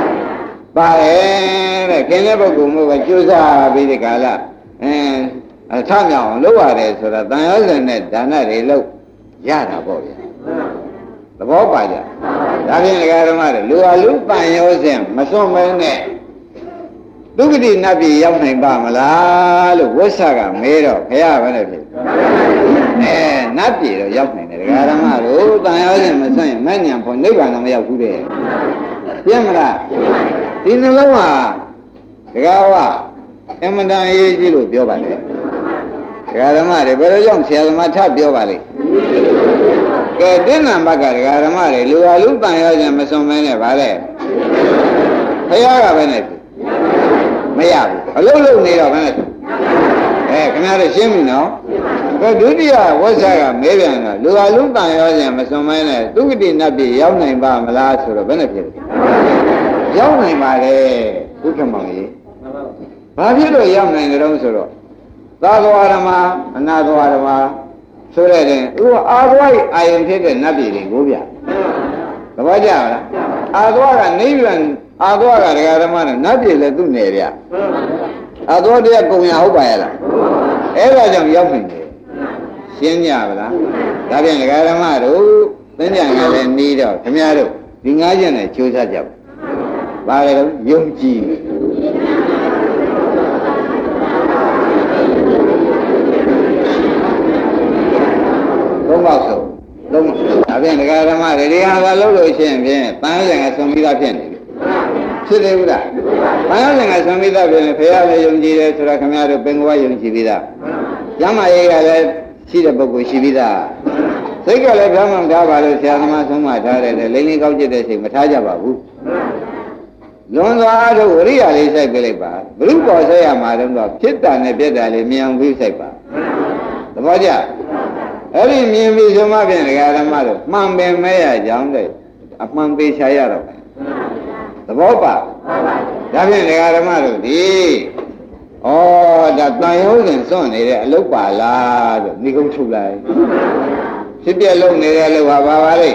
ပါတယ်တဲ့ခင်တဲ့ပုဂ္ဂိုလ်မျိုးပဲကြိုးစားပြီးဒီကာလထမြောက်အောင်လုပ်ရတယ်ဆိုတော့တန်ရုံးစဉ်နဲ့ဒါနတွေလုပ်ရတာပေါ့ဗျာသဘောပါကြဒါဖြင့်ဒကာဓမ္မတွေလူဟာလူပံရောစဉ်မစွန့်မဲနဲ့ဒုက္ခတိနတ်ပြည်ရောက်နိုင်ပါမလားလို့ဝိသကမေးတော့ဘုရားပဲနဲ့ဖြစ်နတ်ပြည်တော့ရောက်နိုင်တယ်ဒကာဓမ္မတို့တန်ရောစဉ်မစွန့်ရင်မဲ့ညံဖို့နိဗ္ဗာန်တော့မရောက်ဘူးတဲ့ပြည့်မလားဒီနှလုံးဟာဒကာဝအမှန်တန်အရေးကြီးလို့ပြောပါလေဒကာဓမ္မတွေဘယ်လိုကြောင့်ဆရာသမားထပြောပါလိမ့်ကဲတင်းနံပါတ်ကဒကာဓမ္မတွေလူဟာလူတန်ရောစဉ်မစွန့်မဲနဲ့ဗါလေဘုရားကပဲနဲ့မရဘူးအလုံးလုံးနေတော့ဘယ်နဲ့ခင်ဗျားတို့ရှင်းပြီနော်ဒုတိယဝိဇ္ဇာကမေးပြန်တော့လူဟာလူတန်ရောစဉ်မစွန့်မဲနဲ့သုခတိနတ်ပြည်ရောက်နိုင်ပါမလားဆိုတော့ဘယ်နဲ့ဖြစ်လဲရောက်နိုင်ပါလေဒုက္ခမောင်ကြီးဘာဖြစ်လို့ရောက်နိုင်ကြတော့ဆိုတော့သာသဝဓမ္မအနာသဝဓမ္မဆိုတဲ့တင်သူကအာသဝရဲ့အာယုံဖြစ်တဲ့နတ်ပြည်တွေကိုဗျသဘောကျလားအာသဝကနိဗ္ဗာန်အာသောကဒကာဓမ္မနဲ့နတ်ပြည်လည်းသူ့နယ်ဗျအာသောတရားကုံရဟုတ်ပါရဲ့လားအဲ့ဒါကြောင့်ရောက်နေတယ်ရှင်းကြပါလားဒါပြန်ဒကာဓမ္မတို့သင်္ကြန်ကလည်းနေတော့ခင်ဗျားတို့ဒီငါးချက်နဲ့ကြိုးစားကြပါဘာလဲတော့ယုံကြည်သုံးပါ့ဆိုသုံးပါဒါပြန်ဒကာဓမ္မတွေဒီဟာကလို့လို့ရှိရင်ဖြင့်တန်ရုံကဆုံးပြီးသားဖြစ်နေတယ်ဖြစ်သေးဘူးလားဘာလို့လဲငါသံမိသားပြင်ဖေရလည်းယုံကြည်တယ်ဆိုတာခင်ဗျားတို့ပင်ကဝယုံကြည်ပြီးသားကျမ်းမာရေးကလည်းရှိတဲ့ပုဂ္ဂိုလ်ရှိပြီးသားစိတ်ကလည်းဖြောင်းမှန်ထားပါလို့ဆရာသမားဆုံးမထားတယ်လိမ့်လိမ့်ကောက်ကျတဲ့စိတ်မထားကြပါဘူးလွန်စွာအားထုတ်ဝိရိယလေးစိုက်ပြလိုက်ပါဘုရုပေါ်ဆက်ရမှာတော့ဖြစ်တာနဲ့ပြက်တာလေးမြန်ပြီးစိုက်ပါသဘောကျအဲ့ဒီမြင်ပြီးဆိုမှဖြင့်ဒကာဓမ္မတို့မှန်ပင်မဲ့ရကြောင်းတဲ့အမှန်သေးချာရတော့သဘောပါဒါဖြင့်ဒကာဓမ္မတို့ဒီဩဒါတန်ရုံးစဉ်စွန့်နေတဲ့အလုပ်ပါလားလို့ဏိကုံးထုတ်လိုက်ဖြစ်ပြလုံးနေတဲ့အလုပ်ပါပါလိမ့်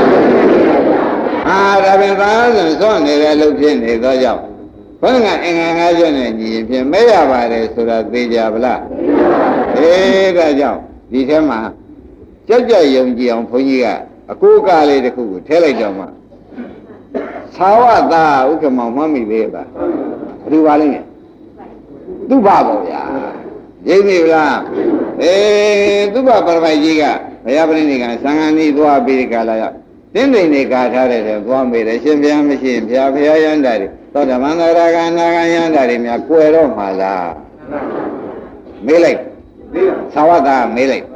ဒါဖြင့်တန်ရုံးစဉ်စွန့်နေတဲ့အလုပ်ဖြစ်နေသောကြောင့်ဘုန်းကအင်္ဂါ၅ချက်နဲ့ညီရင်ဖြင့်မဲရပါတယ်ဆိုတာသိကြပါလားဒါကြောင့်ဒီထဲမှာကြက်ကြက်ယုံကြည်အောင်ဘုန်းကြီးကအကိုးကားလေးတစ်ခုကိုထည့်လိုက်တော့မှသာဝတာဥက္ကမောင်မှတ်မိသေးပါဘယ်လိုပါလိမ့်မယ်သူ့ဘပေါ့ဗျာရိပ်မိလားသူ့ဘပရမိုက်ကြီးကဘုရားပရိနိကံသံဃာနီးသွားပြီးကြလာရောက်တင်းတိမ်နေကာထားတဲ့သွားမေးတယ်ရှင်ဘုရားမရှိရင်ဘုရားယန္တာတွေသောတမန္တရာကနာဂယန္တာတွေများကွယ်တော့မှာလားမေးလိုက်သာဝတာမေးလိုက်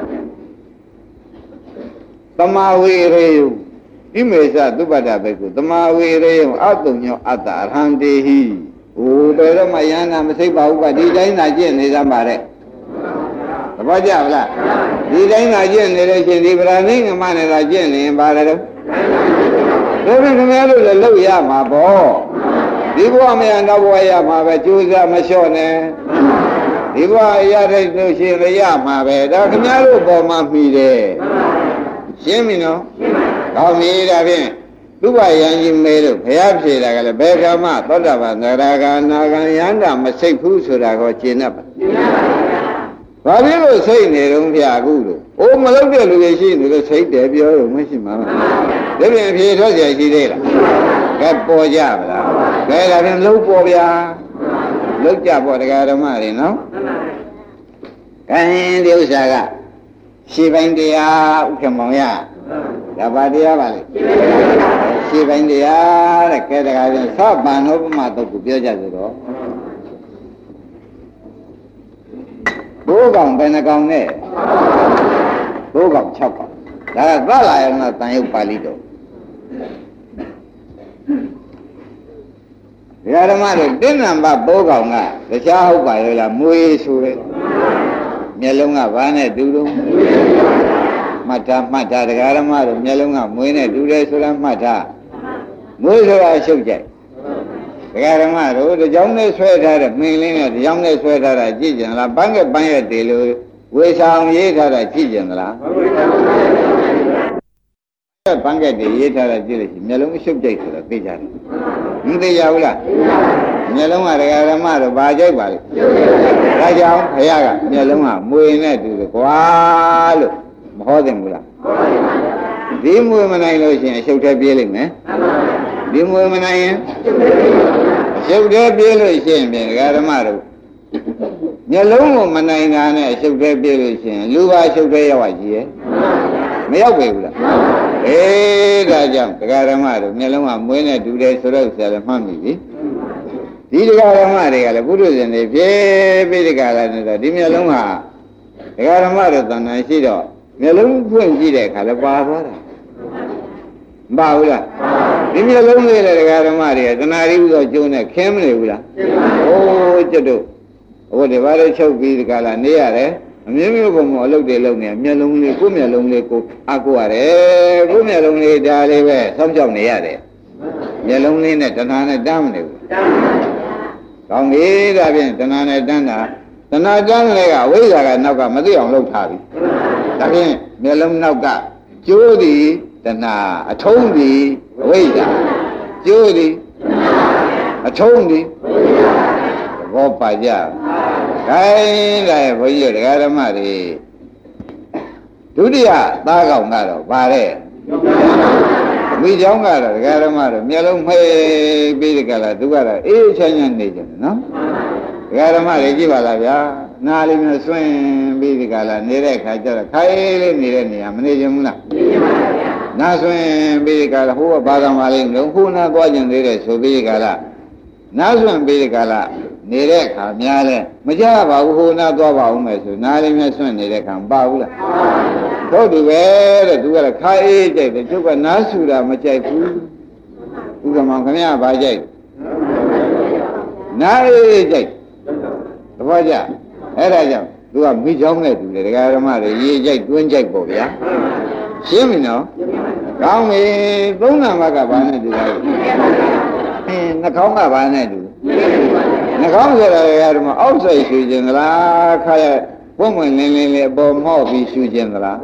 သမာဝိရေယဣမေသသုပ္ပတ္တဘေကုသမာဝိရေယအတုံညောအတ္တအရဟံတေဟိဟိုဘယ်တော့မှယန္တာမသိပါဘူးကဒီတိုင်းသာကျင့်နေသမှာတဲ့သဘောကျလားဒီတိုင်းသာကျင့်နေတဲ့ရှင်ဒီဗရာဏိငမနဲ့သာကျင့်နေရင်ပါလေတော့ဒါဖြင့်ခင်ဗျားတို့လည်းလုပ်ရမှာပေါ့ဒီဘဝမယနောက်ဘဝရမှာပဲကြိုးစားမလျှော့နဲ့ဒီဘဝရတဲ့လို့ရှိရင်ရမှာပဲဒါခင်ဗျားတို့ပေါ်မှာမှီတယ်ရှင်းပြီနော်ဟောပြီဒါဖြင့်သူ့ဘယံကြီးမဲလို့ဘုရားဖြေတာကလည်းဘယ်ကမှသောတာပန်သရဂါနာဂံယန္တာမစိတ်ဘူးဆိုတာကိုရှင်းတတ်ပါဘာဖြစ်လို့စိတ်နေတော့ဖျားကူလို့အိုးမလုပ်တဲ့လူတွေရှိနေလို့စိတ်တယ်ပြောလို့မရှိမှာမဒါပြင်ဖြေထွက်เสียရှိသေးလားကဲပေါ်ကြပါလားကဲဒါပြင်လုံးပေါ်ဗျာလုံးကြပေါ်တရားဓမ္မတွေနော်ကဲဒီဥစ္စာကရှင်းပိုင်းတရားဥက္ကမောင်ရဒါပါတရားပါလေရှင်းပိုင်းတရားတဲ့ကဲတရားပြင်သဗ္ဗံဥပမာတော့ကိုပြောကြဆိုတော့ဘိုးကောင်ဘယ်နှကောင်နဲ့ဘိုးကောင်6ကောင်ဒါကသလာယနာတန်ရုပ်ပါဠိတော်ဒီဓမ္မတွေတင်းနံပါတ်ဘိုးကောင်ကတရားဟုတ်ပါရဲ့လားမွေးဆိုတဲ့မျက်လုံးကဘာနဲ့တူတုံးမှတ်တာတရားဓမ္မတွေမျက်လုံးကမွေးနဲ့တူတယ်ဆိုတာမှတ်တာမွေးဆိုတာအရှုပ်ကြိုက်တရားဓမ္မတို့ဒီကြောင့်နဲ့ဆွဲထားတဲ့မင်းလင်းနဲ့ဒီကြောင့်နဲ့ဆွဲထားတာကြည့်ကြင်လားပန်းကပန်းရက်တေလို့ဝေဆောင်ရေးထားတာကြည့်ကြင်လားပန်းကတေရေးထားတာကြည့်လို့ရှိရင်မျက်လုံးအရှုပ်ကြိုက်ဆိုတာသိကြတယ်မသိကြဘူးလားမျက်လုံးကတရားဓမ္မတို့ဘာကြိုက်ပါလဲဒါကြောင့်ဘုရားကမျက်လုံးကမွေနဲ့တူတယ်ကွာလို့မဟောသင့်ဘူးလားဒီမွေမနိုင်လို့ရှိရင်အရှုပ်ထဲပြေးလိမ့်မယ်ဒီမွေမနိုင်ရင်အရှုပ်ထဲပြေးလို့ရှိရင်ပြင်ဓမ္မတို့မျက်လုံးကိုမနိုင်တာနဲ့အရှုပ်ထဲပြေးလို့ရှိရင်လူပါအရှုပ်ထဲရောက်ကြည့်ရဲ့မရောက်ပဲဘူးလားအေးဒါကြောင့်ဓမ္မတို့မျက်လုံးကမွေးနဲ့တူတယ်ဆိုတော့ဆရာလည်းမှတ်မိပြီဒီဓမ္မတွေကလည်းပုထုဇဉ်တွေဖြည်းပြီးဒီကလာနေတော့ဒီမျက်လုံးဟာဓမ္မတို့တဏ္ဍာရှိတော့မျက်လုံးဖွင့်ကြည့်တဲ့အခါလည်းပါသွားတာမပါဘူးလားဒီမျက်လုံးလေးတဲ့ဓမ္မတွေကတဏှာရီဥသောကျုံးနဲ့ခင်းမနေဘူးလားအိုးကျွတ်တို့ဟိုဒီဘာလေးချုပ်ပြီးဒီကလာနေရတယ်အမျိုးမျိုးပုံအလုပ်တွေလုပ်နေမျက်လုံးလေးကိုမျက်လုံးလေးကိုအကူရတယ်ကိုမျက်လုံးလေးဒါလေးပဲစောင့်ကြောက်နေရတယ်မျက်လုံးလေးနဲ့တဏှာနဲ့တန်းမနေဘူးကောင်းပြီဒါဖြင့်တဏှာနဲ့တန်းတာတဏှာတန်းလေးကဝိဇ္ဇာကနောက်ကမသိအောင်လုပ်ထားပြီဒါဖြင့်မျက်လုံးနောက်ကကျိုးသည်တဏှာအထုံးသည်အဝိဇ္ဇာကျိုးသည်အထုံးသည်ဘောပါကြခိုင်းတယ်ဘုန်းကြီးတို့ဓမ္မတွေဒုတိယသားကောင်ကတော့ဗါတဲ့မိเจ้าကတော့ဓမ္မတို့မျက်လုံးမှိတ်ပြီးဒီကလာသူကတော့အေးချမ်းချမ်းနေကြတယ်နော်ဓမ္မတွေကြည့်ပါလားဗျာနားလေးမျိုးဆွင်းပြီးဒီကလာနေတဲ့ခါကျတော့ခိုင်းလေးနေတဲ့နေရာမနေချင်ဘူးလားနေချင်ပါဗျာနားဆွင်းပြီးဒီကလာဟိုကဘာသာမလေးလုံးခုနာသွားကျင်သေးတယ်ဆိုပြီးဒီကလာနားဆွင်းပြီးဒီကလာနေတဲ့ခါများလဲမကြပါဘူးဟိုနာသွားပါဦးမယ်ဆိုနားလေးများဆွန့်နေတဲ့ခါမပါဘူးလားဟုတ်တယ်ပဲတဲ့သူကလည်းခါအေးကြိုက်တယ်ကျုပ်ကနားဆူတာမကြိုက်ဘူးဥက္ကမောင်ခင်ဗျားဘာကြိုက်နားအေးကြိုက်သဘောကျအဲ့ဒါကြောင့်သူကမိချောင်းနဲ့တူတယ်ဒကာဓမ္မတွေရေးကြိုက်တွင်းကြိုက်ပေါ့ဗျာရှင်းပြီနော်ကောင်းပြီသုံးနာမကဘာနဲ့တူလဲနှာခေါင်းကဘာနဲ့တူနှာခေါင်းဆိုတာဓမ္မအောက်ဆိုင်ရှူခြင်းသလားခါရပွင့်ပွင့်လင်းလင်းလေးအပေါ်မော့ပြီးရှူခြင်းသလား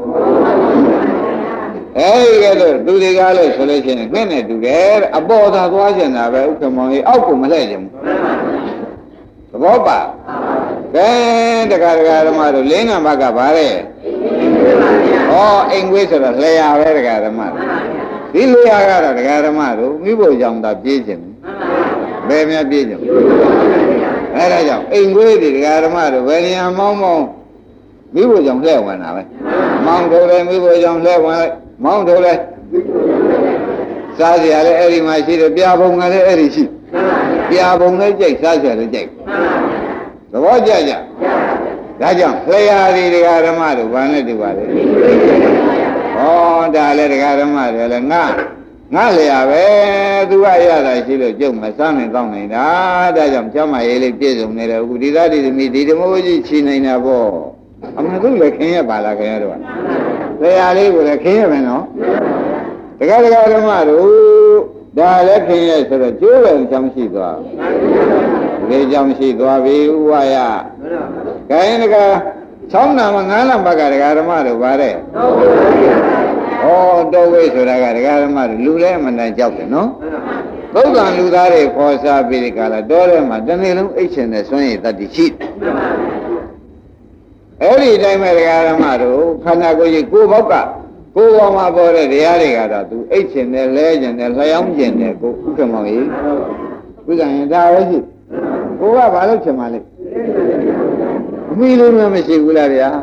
အဲဒီကဲတော့သူတွေကလည်းဆိုလို့ရှိရင်ငှက်နဲ့တူတယ်အပေါ်သာသွားကျင်တာပဲဥက္ကမောင်ကြီးအောက်ကိုမလှည့်ခြင်းဘူးသဘောပါကဲတရားဓမ္မတို့လေးနာမကဘာလဲဩအိမ်ခွေးဆိုတော့လျှာပဲတရားဓမ္မဒီလျှာကတော့တရားဓမ္မတို့မိဖို့ကြောင့်သာပြေးခြင်းဘယ်များပြေးခြင်းအဲ့ဒါကြောင့်အိမ်ခွေးတွေတရားဓမ္မတို့ဘယ်နေရာမောင်းမောင်းမိဖို့ကြောင့်လှည့်ဝင်တာပဲမောင်းထုတ်တယ်မိဖို့ကြောင့်လှည့်ဝင်လိုက်မောင်းထုတ်လိုက်စားစရာလည်းအဲ့ဒီမှာရှိတယ်ပြာပုံကလည်းအဲ့ဒီရှိပြာပုံလည်းကြိုက်စားစရာလည်းကြိုက်သဘောကျကြဒါကြောင့်လျှာတွေတရားဓမ္မတို့ဘာနဲ့တူပါလဲဟောဒါလည်းတရားဓမ္မတွေလည်းငါလျှာပဲသူကရတာရှိလို့ကြုံမစားနိုင်တော့နိုင်တာဒါကြောင့်ကျမရေးလေးပြည့်စုံနေတယ်အခုဒီသားဒီသမီးဒီဓမ္မကြီးချီနိုင်တာပေါ့အမှန်သူလည်းခင်းရပါလားခင်ဗျားတို့ကလျှာလေးကိုလည်းခင်းရမယ်နော်တရားဓမ္မတို့ဒါလည်းခင်းရဆိုတော့ကျိုးတယ်အကြောင်းရှိသွားဒီအကြောင်းရှိသွားပြီဥဝါယခိုင်းတကာ6နာမ9လဘကတရားဓမ္မတို့ဗါတဲ့ဩတော်ဝိဆိုတာကတရားဓမ္မတို့လူလဲမနိုင်ကြောက်တယ်နော်သုဒ္ဓံလူသားတွေခေါ်စားပြီးဒီကလာတော်ထဲမှာတနေ့လုံးအိတ်ချင်တဲ့စွန့်ရည်တတ္တိရှိအဲ့ဒီတိုင်းမဲ့တရားဓမ္မတို့ခန္ဓာကိုယ်ကြီးကိုယ်ဘောက်ကကိုယ်ပေါ်မှာပေါ်တဲ့တရားတွေကတော့သူအိတ်ချင်တယ်လဲချင်တယ်လျှောင်းချင်တယ်ကိုဥက္ကမောင်ကြီးဥက္ကရင်ဒါပဲရှိကိုကဘာလို့ချင်မှလဲအမိလေးများမရှိဘူးလားဗျာ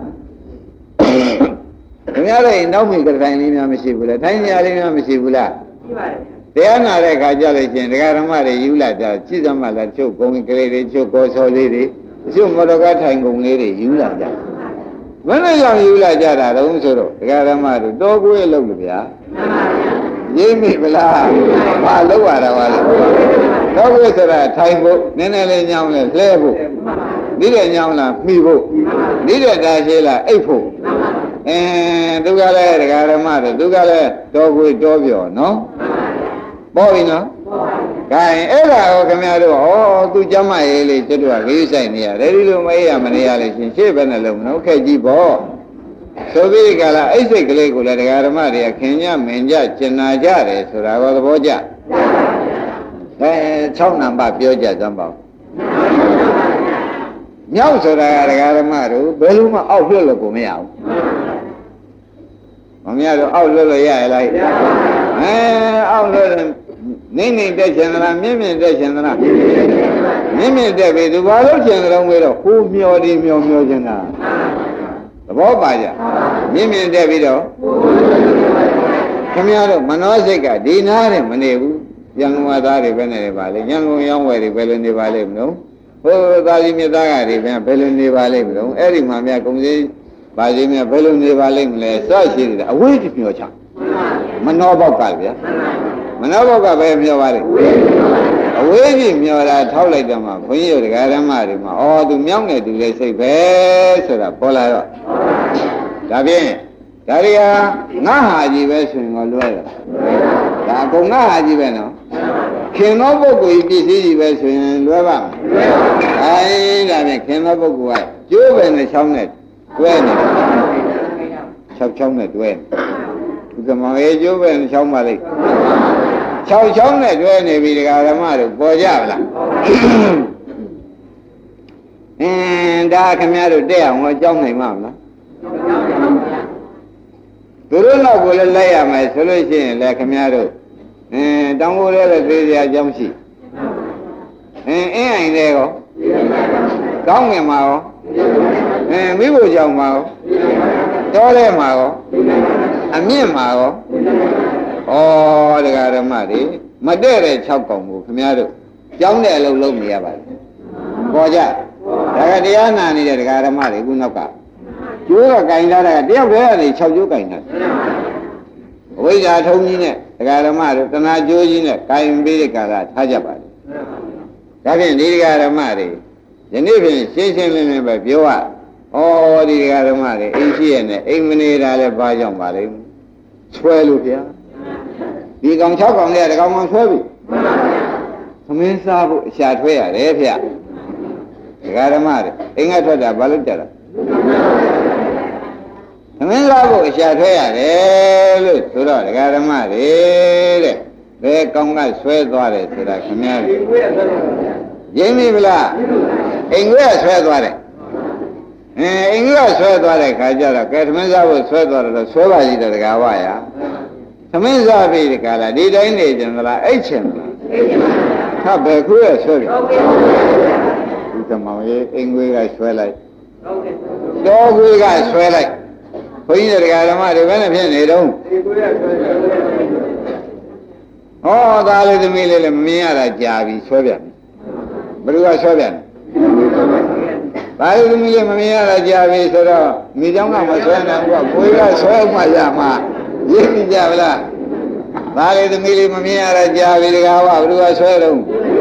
ခင်ဗျားတို့နောက်မိကတိုင်းလေးများမရှိဘူးလားထိုင်းနေရာလေးများမရှိဘူးလားရှိပါတယ်တရားနာတဲ့ခါကြလို့ချင်းတရားဓမ္မတွေယူလာကြကြည့်စမ်းမှလားချုပ်ကုန်းကလေးတွေချုပ်ကောဆောလေးတွေချုပ်မော်တော်ကားထိုင်ကုန်းလေးတွေယူလာကြမနဲ့ကြောင့်ယူလာကြတာတော့ဆိုတော့တရားဓမ္မတို့တော်ကိုယ်လုံးလို့ဗျာရိပ်မိဗလားဘာလောက်ရတာပါလဲတော်ကိုယ်ဆိုတာထိုင်ဖို့နည်းနည်းလေးညောင်းလဲလှဲဖို့ဒီတဲ့ညောင်းလားမှီဖို့ဒီတဲ့တာရှိလားအိတ်ဖို့သူကလည်းတရားဓမ္မတို့သူကလည်းတော်ကိုယ်တော်ပြောနော်ပေါ်ပြီနော်။ဒါရင်အဲ့ဒါကိုခင်ဗျားတို့ဟောသူကျမ်းမရေးလေးကျွတ်တော့လေးဆိုင်နေရတယ်ဒီလိုမအေးရမနေရလေရှင်ရှေ့ဘက်နဲ့လုံးမနော်ခက်ကြီးပေါ့။ဆိုပြီးကြလားအဲ့စိတ်ကလေးကိုလည်းတရားဓမ္မတွေကခင်ညမင်ကြကျင်နာကြတယ်ဆိုတာကိုသဘောကျ။6နံပါတ်ပြောကြသမ်းပါဦး။မြောက်ဆိုတာကတရားဓမ္မတို့ဘယ်လိုမှအောက်လွတ်လို့ကိုမရဘူး။မမရတော့အောက်လွတ်လို့ရရလား။အောက်လွတ်နေနေတက်ချင်သလားမြင့်မြင့်တက်ချင်သလားမြင့်မြင့်တက်ပြီသူဘာလို့ချင်ကြတော့ငွေတော့ဟိုမျောဒီမျောချင်တာသဘောပါကြမြင့်မြင့်တက်ပြီးတော့ခင်ဗျားတို့မနောစိတ်ကဒီနားနဲ့မနေဘူးရန်ကုန်သားတွေပဲနေပါလေရန်ကုန်ရောင်းဝယ်တွေပဲလို့နေပါလိမ့်မလို့ဟိုသာသီမြတ်သားကတွေပဲဘယ်လိုနေပါလိမ့်မလို့အဲ့ဒီမှာမြတ်ကုံစည်းပါစီမြတ်ဘယ်လိုနေပါလိမ့်မလဲစရှိတယ်အဝိဇ္ဇမျောချမနောဘောက်ကဗျာမနောဘောကပဲမျောပါလေအဝေးကြီးမျောတာထောက်လိုက်တော့မှဘုန်းကြီးတို့တရားဓမ္မတွေမှာအော်သူမြောင်းနေသူလေးစိတ်ပဲဆိုတာပေါ်လာတော့ဒါဖြင့်ဒါရီဟာငါဟာကြီးပဲဆိုရင်တော့လွဲတယ်ဒါအကုန်ငါဟာကြီးပဲနော်ခင်သောပုဂ္ဂိုလ်ကြီးပစ္စည်းကြီးပဲဆိုရင်လွဲပါမလားအဲဒါဖြင့်ခင်သောပုဂ္ဂိုလ်ကကျိုးပဲနဲ့ချောင်းနဲ့တွဲနေတယ်6ချောင်းနဲ့တွဲဒီကမောင်ရဲ့ကျိုးပဲနဲ့ချောင်းပါလိမ့်6ချောင်းနဲ့တွဲနေပြီတရားဓမ္မတို့ပေါ်ကြပါလားဒါခင်ဗျားတို့တက်အောင်ဟောကြောင်းနိုင်မှာမလားသူတို့တော့ကိုလည်းလိုက်ရမယ်ဆိုလို့ရှိရင်လည်းခင်ဗျားတို့တောင်းကိုလည်းသေးစရာအကြောင်းရှိအင်းအိမ်လေးကောကောင်းငင်မှာရောမိဖို့ကြောင့်မှာရောတောထဲမှာရောအမြင့်မှာရောဩတရားဓမ္မတွေမတည့်တဲ့6កောင်ကိုခင်ဗျားတို့ကြောင်းတဲ့အလုပ်လုပ်နေရပါလေပေါ်ကြဒါကတရားနာနေတဲ့တရားဓမ္မတွေခုနောက်ကကျိုးကကင်လာတာတယောက်တည်းကနေ6ကျိုးကင်တာအဝိဇ္ဇာထုံးကြီးနဲ့တရားဓမ္မတို့တဏှာကျိုးကြီးနဲ့ကင်ပေးတဲ့ကာလထားကြပါလေဒါဖြင့်ဒီတရားဓမ္မတွေယနေ့ဖြင့်ရှင်းရှင်းလင်းလင်းပဲပြောရဩဒီတရားဓမ္မတွေအိမ်ရှိရနဲ့အိမ်မနေတာလည်းဘာကြောင့်ပါလဲဆွဲလို့ဗျာဒီကောင်6ကောင်လေးကတကောင်မှဆွဲပြီသမင်းစားဖို့အရှာထွဲရတယ်ဗျတရားဓမ္မတွေအိမ်ကထွက်တာဘာလို့ကြတာသမင်းစားဖို့အရှာထွဲရတယ်လို့ဆိုတော့တရားဓမ္မတွေတဲ့ဘယ်ကောင်ကဆွဲသွားတယ်ဆိုတာခင်ဗျားရင်းပြီဗလားအိမ်ကဆွဲသွားတယ်အိမ်ကဆွဲသွားတဲ့ခါကျတော့ကဲသမင်းစားဖို့ဆွဲသွားတယ်ဆွဲပါကြည့်တယ်တရားဝါရသမင်းစားပြီဒီကလာဒီတိုင်းနေကြလားအိတ်ချင်လားဟာဘယ်ခုရဆွဲပြီဒီကမောင်ရဲ့အိမ်ကဆွဲလိုက်တော်ခွေးကဆွဲလိုက်ဘုန်းကြီးတရားဓမ္မတွေဘယ်နဲ့ဖြစ်နေတော့ဟောသားလေးသမီးလေးလည်းမမြင်ရတာကြာပြီဆွဲပြန်ဘယ်သူကဆွဲပြန်သားလေးသမီးလေးမမြင်ရတာကြာပြီဆိုတော့မိเจ้าကမဆွဲနိုင်ဘူးကိုယ်ကဆွဲမှရမှာရင်းကြဗလားသားလေးသမီးလေးမမြင်ရတာကြာပြီတကားကဘယ်သူကဆွဲတော့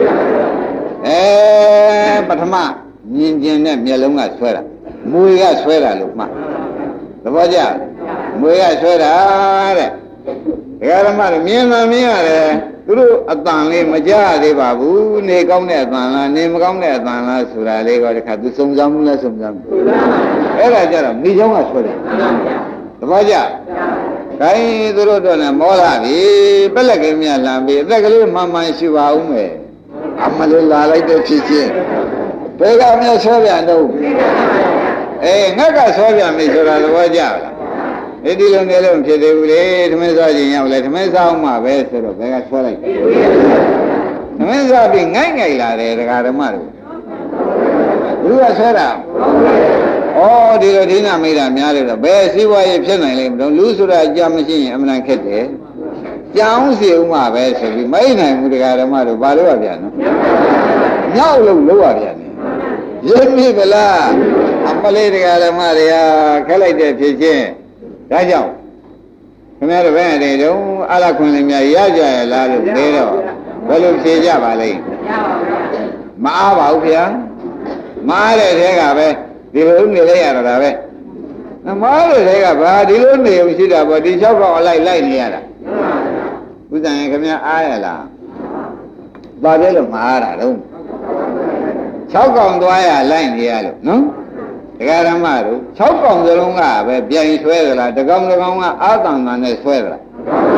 ပထမမြင်ကျင်တဲ့မျက်လုံးကဆွဲတာမွေကဆွဲတာလို့မှသဘောကျမွေကဆွဲတာတဲ့ဒကာဓမ္မတွေမြင်မှမြင်ရတယ်သူတို့အတန်လေးမကြားသေးပါဘူးနေကောင်းတဲ့အတန်လားနေမကောင်းတဲ့အတန်လားဆိုတာလေးကတခါသူစုံစမ်းမှုလားစုံစမ်းမှုအဲ့ဒါကြတော့မိချောင်းကဆွဲတယ်သဘောကျခိုင်းသူတို့တော့လည်းမောလာပြီပက်လက်ကလေးမြလမ်းပြီအသက်ကလေးမှန်မှန်ရှိပါဦးမယ်အမလေးလာလိုက်တဲ့ဖြစ်ချင်းဘယ်ကမြဆွဲပြန်တော့ငါကဆွဲပြန်ပြီဆိုတာသဘောကျလားဒီလိုနေလို့ဖြစ်သေးဘူးလေသမင်းစားခြင်းရောက်လဲသမင်းစားအောင်မှပဲဆိုတော့ဘယ်ကဆွဲလိုက်သမင်းစားပြီးငိုက်လာတယ်ဒကာဓမ္မတို့လူကဆွဲတာဒီလိုဒိနာမိတာများတယ်တော့ဘယ်စီးပွားရေးဖြစ်နိုင်လိမ့်မလို့လူဆိုတာအကြမရှိရင်အမှန်ခက်တယ်ကြောင်းစီဦးမှာပဲဆိုပြီးမိတ်နိုင်မှုဒကာဓမ္မတို့ဘာလို့ရပြန်နော်ညောက်လို့လို့ရပြန်တယ်ရင်းမိဗလားအပလေးဒကာဓမ္မတွေကခက်လိုက်တဲ့ဖြစ်ချင်းဒါကြောင့်ခင်ဗျားတို့ဘယ်နဲ့တုံးအလားခွန်လေးများရကြရလားလို့နေတော့ဘယ်လိုဖြေကြပါလိမ့်မအားပါဘူးဗျာမအားတဲ့တဲကပဲဒီလိုနေလိုက်ရတာပဲမအားတဲ့တဲကဘာဒီလိုနေုံရှိတာပေါ့ဒီ၆កောင်အလိုက်နေရတာဥစ္စာရင်ခင်ဗျားအားရလားဘာလဲလို့မအားတာတော့၆កောင်သွားရလိုက်နေရလို့နော်ဒကာဓမ္မတို့6កောင်စလုံးကပဲပြန်ဆွဲသလားတကောင်ကအာသံတန်နဲ့ဆွဲသလား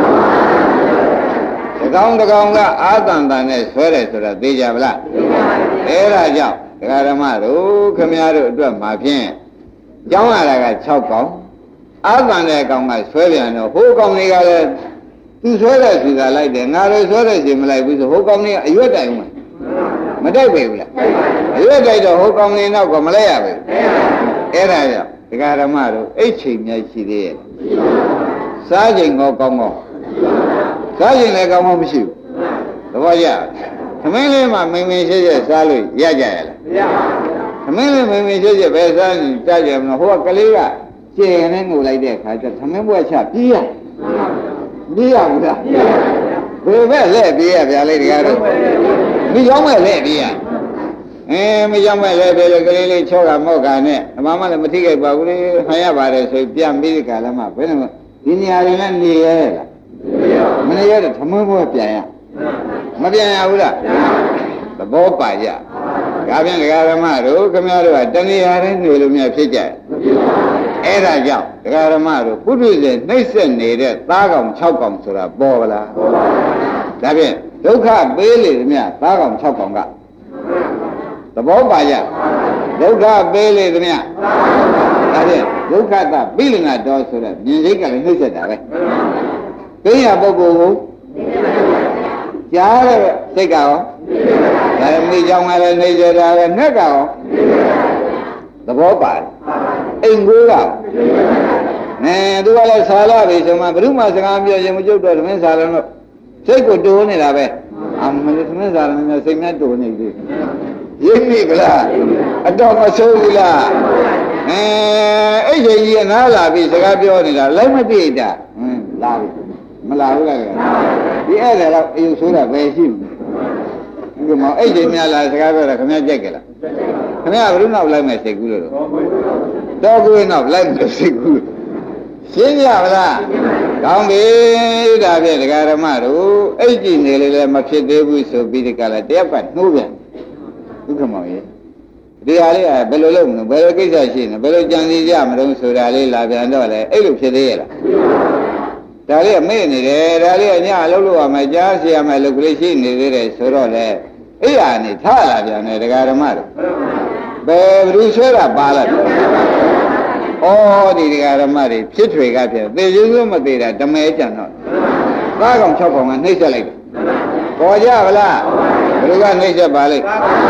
တကောင်ကအာသံတန်နဲ့ဆွဲတယ်ဆိုတာသိကြပါလားအဲ့ဒါကြောင့်ဒကာဓမ္မတို့ခမည်းတော်အတွက်မှာဖြင့်ကျောင်းရတာက6កောင်အာသံတဲ့ကောင်ကဆွဲပြန်တော့ဟိုကောင်လေးကလည်းသူဆွဲတဲ့စီကလိုက်တယ်ငါတို့ဆွဲတဲ့စီမလိုက်ဘူးဆိုဟိုကောင်လေးကအရွက်တိုင်ဦးမတိုက်ပဲဘူးလားအရွက်တိုက်တော့ဟိုကောင်လေးနောက်ကမလဲရပဲအဲ့ဒါကြောင့်ဒကာဓမ္မတို့အိတ်ချိန်များရှိသေးရဲ့စားချိန်ကောကောင်းစားချိန်လည်းကောင်းမရှိဘူးသဘောကျသမင်းလေးမှမိန်ရှိစားလို့ရကြရလားမရပါဘူးသမင်းလေးမိန်ရှိပဲစားကြကြမလို့ဟိုကလေးကကျင်နဲ့ငိုလိုက်တဲ့အခါကျသမင်းဘွက်ချပြေးရဘူးလားဘယ်ဘက်လဲပြေးရဗျာလေးတကားတို့မိကြောင်းမဲ့လဲပြေးရမရောက်မဲ့လည်းပဲကလေးလေးချောကမောက်ကနဲ့အမှန်မှလည်းမထိခိုက်ပါဘူးလေခံရပါတယ်ဆိုပြန်ပြီးဒီကလည်းမှဘယ်နဲ့ဒီနေရာတွေနဲ့နေရလားမနေရတော့သမင်းဘွယ်ပြန်ရမပြန်ရဘူးလားသဘောပါကြဒါပြန်ဒကာဓမ္မတို့ခင်ဗျားတို့ကတဏှာနဲ့နေလို့များဖြစ်ကြအဲ့ဒါကြောင့်ဒကာဓမ္မတို့ပုထုဇဉ်နှိမ့်ဆက်နေတဲ့သားကောင်6ကောင်ဆိုတာပေါ်ပါလားဒါဖြင့်ဒုက္ခပေးလေသမျှသားကောင်6ကောင်ကသဘောပါကြဒုက္ခပေးလေသမျှဒါဖြင့်ဒုက္ခသပိလနာတော်ဆိုတဲ့မြင်စိတ်ကလည်းနှိမ့်ဆက်တာပဲသိရပုဂ္ဂိုလ်ကိုကြားတဲ့စိတ်ကရောဒါမိကြောင့်လည်းနှိမ့်ဆက်တာပဲငှက်ကရောသဘောပါတယ်အိမ်ကိုကသူကလည်းဆာလာပြီဆိုမှဘုရုမစကားပြောရင်မကြုတ်တော့သမင်းဆာလာတော့စိတ်ကိုတိုးနေတာပဲမင်းသမင်းဆာလာမျိုးစိတ်နဲ့တိုးနေသေးရင်းပြီကလားအတော်မဆိုးဘူးလားအဲ့ဒီကြီးကနားလာပြီစကားပြောနေတာလိုက်မသိတာလာပြီမလာဘူးလားဒီအဲ့ဒါတော့အယူဆိုးတာပဲရှိဘူးဒီမှာအဲ့ဒီများလာစကားပြောတာခင်ဗျားကြိုက်ကြလားခင်ဗျားဘယ်လိုနောက်လိုက်မယ်စိတ်ကူးလို့တော့ကိုယ်နောက်လိုက်မယ်စိတ်ကူးရှင်းကြပါလားကောင်းပြီဒါဖြင့်ဒကာဓမ္မတို့အဲ့ဒီနေလေလည်းမဖြစ်သေးဘူးဆိုပြီးဒီကလာတယောက်ကနှိုးပြန်ဒုက္ခမောင်ရဲ့ဒီဟာလေးကဘယ်လိုလုပ်မလို့ဘယ်လိုကိစ္စရှိနေဘယ်လိုကြံစည်ကြမလို့ဆိုတာလေးလာပြန်တော့လေအဲ့လိုဖြစ်သေးရဲ့လားဒါလေးကမေ့နေတယ်ဒါလေးကညအလုပ်လုပ်ရမယ်ကြားစီရမယ်လုပ်ကလေးရှိနေသေးတယ်ဆိုတော့လေအဲ့ဟာနေထလာပြန်တယ်ဒကာဓမ္မတို့ဘယ်သူဆွဲတာပါလားဒီဒကာဓမ္မတွေဖြစ်ထွေကဖြစ်သေခြင်းလို့မသေးတာဓမဲကြံတော့သားကောင်6ကောင်ကနှိမ့်ဆက်လိုက်တယ်ပေါ်ကြဗလားဘယ်လိုကနှိမ့်ဆက်ပါလိမ့်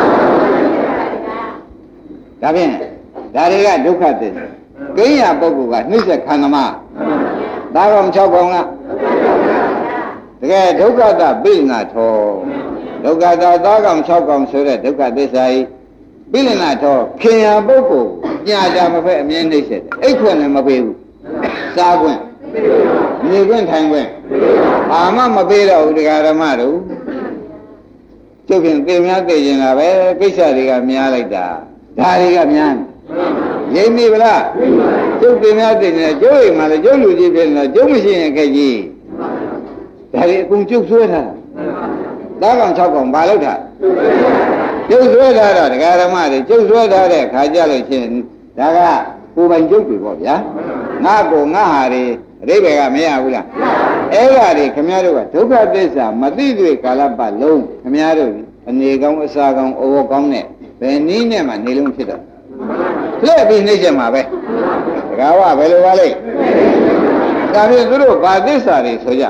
ဒါဖြင့်ဒါတွေကဒုက္ခသစ္စာကိညာပုဂ္ဂိုလ်ကနှိမ့်ဆက်ခံသမားသားကောင်6ကောင်ကတကယ်ဒုက္ခသပိဏထောဒုက္ခသသားကောင်6ကောင်ဆိုတဲ့ဒုက္ခသစ္စာဤပိလနာတော့ခင်ရပုဂ္ဂိုလ်ညာတာမဖက်အမြဲနှိမ့်ဆက်တယ်အိတ်ခွင့်လည်းမပေးဘူးစားခွင့်နေခွင့်ထိုင်ခွင့်အာမမပေးတော့ဘူးတရားဓမ္မတို့ကျုပ်ဖြင့်သိများသိကျင်တာပဲကိစ္စတွေကများလိုက်တာဒါတွေကများရိပ်မိဗလားကျုပ်သိများသိနေတယ်ကျုပ်အိမ်မှာလည်းကျုပ်လူကြီးဖြစ်နေတော့ကျုပ်မရှိရင်ခက်ကြီးဒါတွေအကုန်ကျုပ်ဆွဲထားတာသားကောင်6ကောင်ဘာလို့ထားကျုပ်ဆွဲထားတော့ဒကာဓမ္မတွေကျုပ်ဆွဲထားတဲ့ခါကြလို့ချင်းဒါကကိုယ်ပိုင်ကျုပ်တွေပေါ့ဗျာငါကိုငါဟာတွေအဓိပ္ပာယ်ကမရဘူးလားအဲ့ဒါတွေခမည်းတော်ကဒုက္ခသစ္စာမသိသေးကာလပတ်လုံးခမည်းတော်အနေကောင်းအစာကောင်းအဝတ်ကောင်းနဲ့ဘယ်နည်းနဲ့မှနေလုံးဖြစ်တော့လက်ပြီးနှိမ့်ချက်မှာပဲတကားဝဘယ်လိုပါလဲဒါဖြင့်သူတို့ဘာသစ္စာတွေဆိုကြ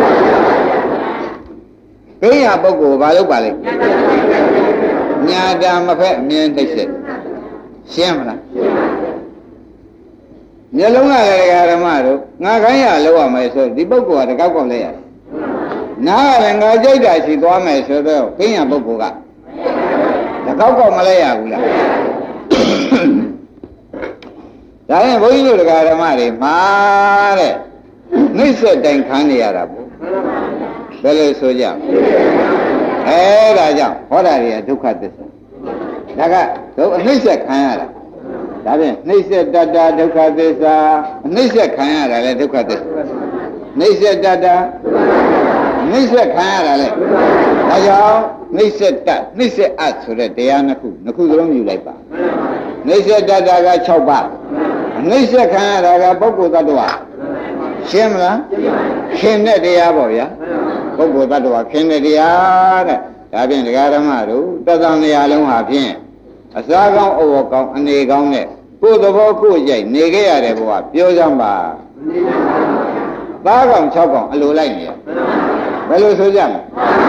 ဘိညာပုဂ္ဂိုလ်ဘာလုပ်ပါလဲညာတာမဖက်အမြင်နှိမ့်ချက်ရှင်းမလားမျက်လုံးကလည်းဓမ္မတို့ငါခိုင်းရလောက်ရမယ်ဆိုဒီပုဂ္ဂိုလ်ကတကောက်ကောက်လိုက်ရတယ်နားကလည်းငါကြိုက်တာရှိသွားမယ်ဆိုတော့ဘိညာပုဂ္ဂိုလ်ကတကောက်ကောက်မလိုက်ရဘူးလားဒါရင်ဘုန်းကြီးတို့ဓမ္မတွေမှာတဲ့နှိမ့်ဆက်တိုင်ခံနေရတာပေါ့ဘယ်လိုဆိုကြဒါကြောင့်ဟောတာတွေကဒုက္ခသစ္စာဒါကတော့အနှိမ့်ဆက်ခံရတာဒါဖြင့်နှိမ့်ဆက်တတ္တဒုက္ခသစ္စာအနှိမ့်ဆက်ခံရတာလည်းဒုက္ခသစ္စာနှိမ့်ဆက်တတ္တနှိမ့်ဆက်ခံရတာလည်းဒါကြောင့်နှိမ့်ဆက်တတ်နှိမ့်ဆက်အပ်ဆိုတဲ့တရားနှစ်ခုစလုံးယူလိုက်ပါနှိမ့်ဆက်တတ္တက6ပါးအနှိမ့်ဆက်ခံရတာကပုဂ္ဂိုလ်တ attva ရှင်းမလားခင်တဲ့တရားပေါ့ဗျာပုဂ္ဂိုလ်တ attva ခင်တဲ့တရားတဲ့ဒါဖြင့်ဒကာဓမ္မတို့တသံတရားလုံးဟာဖြင့်အစားကောင်းအဝတ်ကောင်းအနေကောင်းနဲ့ကိုယ်သဘောကိုယ်ကြိုက်နေခဲ့ရတဲ့ဘဝပြောစမ်းပါသားကောင်6ကောင်အလိုလိုက်နေရဘယ်လိုဆိုကြမလဲ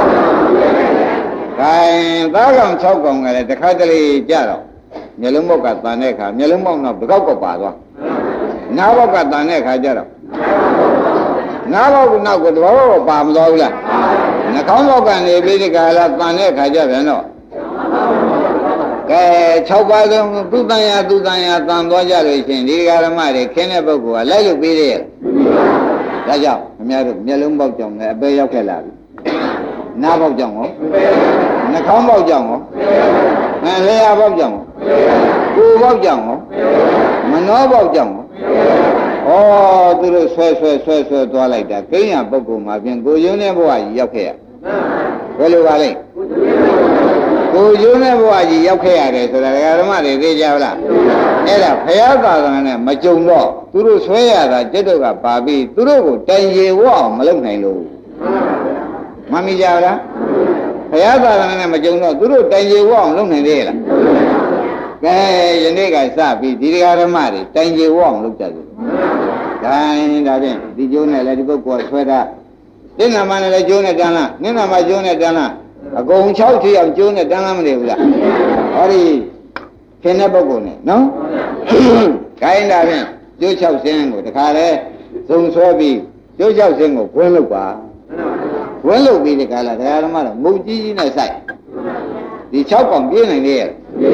ခိုင်သားကောင်6ကောင်ကလည်းတစ်ခါတလေကြတော့မျက်လုံးပေါက်ကတန်တဲ့အခါမျက်လုံးပေါက်တော့ဘကောက်ကပါသွားနားပေါက်ကတန်တဲ့အခါကျတော့နားပေါက်ကနောက်ကတဘောကပါမသွားဘူးလားနှာခေါင်းပေါက်ကနေပြီးဒီကလာတန်တဲ့အခါကျပြန်တော့ကဲ6ပါးလုံးသူတန်ရတန်သွားကြလို့ရှိရင်ဒီဓမ္မတွေခင်းတဲ့ပုဂ္ဂိုလ်ကလိုက်လို့ပြီးသေးရဲ့ဒါကြောင့်ခင်ဗျားတို့မျက်လုံးပေါက်ကြောင့်လည်းအပေရောက်ခဲ့လာပြီနားပေါက်ကြောင့်ရောနှာခေါင်းပေါက်ကြောင့်ရောလျှာပေါက်ကြောင့်ရောကိုယ်ပေါက်ကြောင့်ရောမနှောပေါက်ကြောင့်ရောသူတို့ဆွဲသွားလိုက်တာကိညာပုဂ္ဂိုလ်မှာပြင်ကိုယုံတဲ့ဘဝကြီးရောက်ခဲ့ရဘယ်လိုပါလဲကိုယုံတဲ့ဘဝကြီးရောက်ခဲ့ရတယ်ဆိုတာဓမ္မတွေသိကြလားအဲ့ဒါဘုရားသာသနာနဲ့မကြုံတော့သူတို့ဆွဲရတာจิตတို့ကပါပြီးသူတို့ကိုတိုင်ရေဝအောင်မလုပ်နိုင်လို့မမိကြလားဘုရားသာသနာနဲ့မကြုံတော့သူတို့တိုင်ရေဝအောင်လုပ်နိုင်သေးလားကဲယနေ့ကစပြီးဒီဓမ္မတွေတိုင်ရေဝအောင်လုပ်ကြတယ်ဒါဖြင့်ဒီကျိုးနဲ့လည်းဒီပုဂ္ဂိုလ်ဆွဲတာတိဏ္ဍမနဲ့လည်းကျိုးနဲ့တန်းလားနိဏ္ဍမကျိုးနဲ့တန်းလားအကုန်6ထိအောင်ကျိုးနဲ့တန်းလားမနေဘူးလားဟောဒီခင်တဲ့ပုဂ္ဂိုလ်နဲ့နော်ခိုင်းတာဖြင့်ကျိုး6ဆင်းကိုတခါလဲဇုံဆွဲပြီးကျိုး6ဆင်းကိုဝင်းလုပ်ပါဝင်းလုပ်ပြီးဒီကလာတရားဓမ္မတော့မုတ်ကြီးနဲ့စိုက်ဒီ6កောင်ပြေးနိုင်လေရဲ့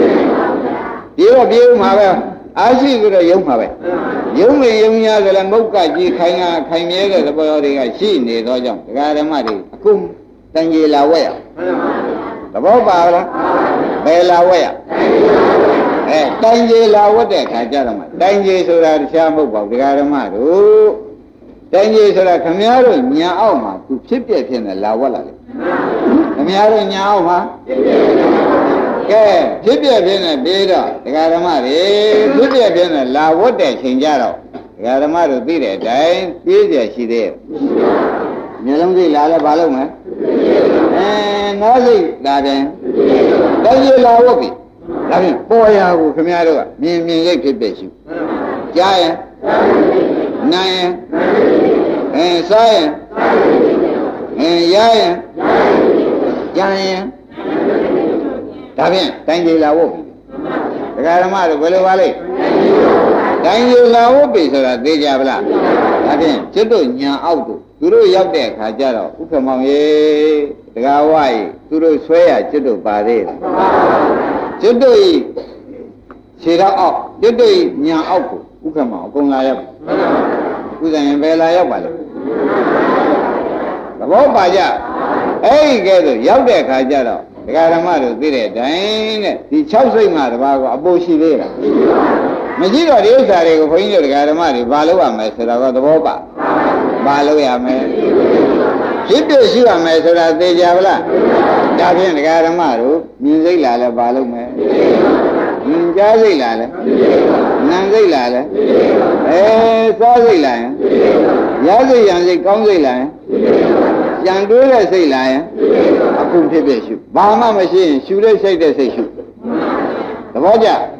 ပြေးဦးမှာပဲအားရှိကြတော့ယုံမှာပဲယုံရင်ယုံရကြလည်းမုတ်ကကြီးခိုင်မြဲတဲ့သဘောတွေကရှိနေသောကြောင့်တရားဓမ္မတွေအခုတန်ကြီးလာဝဲရသဘောပါလားဘယ်လာဝဲရတန်ကြီးလာဝတ်တဲ့ခါကြတော့မှတန်ကြီးဆိုတာတခြားမဟုတ်ပါဘူးတရားဓမ္မတို့တန်ကြီးဆိုတာခမည်းတော်ညာအောက်မှာသူဖြစ်ပြဖြစ်နေလာဝတ်လာလေခမည်းတော်ညာအောက်မှာကဲဖြစ်ပြဖြစ်နေပြီးတော့တရားဓမ္မတွေဖြစ်ပြဖြစ်နေလာဝတ်တဲ့ချိန်ကြတော့တရားဓမ္မတို့သိတဲ့အတိုင်းပြေးကြရှိသေးတယ်မျိုးလုံးစိတ်လာလဲဘာလုပ်မလဲနားစိတ်လာတယ်တန်ကြီးလာဝတ်ပြီဒါဖြင့်ပေါ်ရာကိုခင်ဗျားတို့ကမြင်ရိပ်ဖြစ်ဖြစ်ရှုကြားရင်နားရင်စားရင်ရရင်ကြံရင်ဒါဖြင့်တိုင်းကြီးလာဝတ်ပြီဒကာဓမ္မတို့ဘယ်လိုပါလဲတိုင်းကြီးလာဝတ်ပြီဆိုတာသိကြပါလားဒါဖြင့်ကျွတ်တို့ညာအောက်တို့သူတို့ရောက်တဲ့အခါကျတော့ဥက္ကမောင်ရေဒကာဝရေသူတို့ဆွဲရကျွတ်တို့ပါသေးတယ်ကျွတ်တို့ဤခြေတော့အောက်ကျွတ်တို့ဤညာအောက်ကိုဥက္ကမောင်အကုန်လာရောက်ဥစ္စာရင်ဘယ်လာရောက်ပါလဲသဘောပါကြအဲ့ဒီကဲဆိုရောက်တဲ့အခါကျတော့ဒကာဓမ္မတို့သိတဲ့အတိုင်းတဲ့ဒီ6စိတ်မှတပါးကအပိုးရှိသေးလားမရှိတော့ဒီဥစ္စာတွေကိုဘုန်းကြီးတို့ဒကာဓမ္မတွေဘာလုပ်ရမလဲဆိုတော့သဘောပါဘာလုပ်ရမလဲဖြစ်ပြရှိရမယ်ဆိုတာသိကြပါလားဒါဖြင့်ဒကာဓမ္မတို့မြင်စိတ်လာလဲဘာလုပ်မလဲမြင်ကြားစိတ်လာလဲနာစိတ်လာလဲစားစိတ်လာရင်ရစိတ်ရံစိတ်ကောင်းစိတ်လာရင်ကြံတွေးတဲ့စိတ်လာရင်အခုဖြစ်ဖြစ်ရှုဘာမှမရှိရင်ရှုတဲ့စိတ်တဲ့စိတ်ရှုသဘောကျ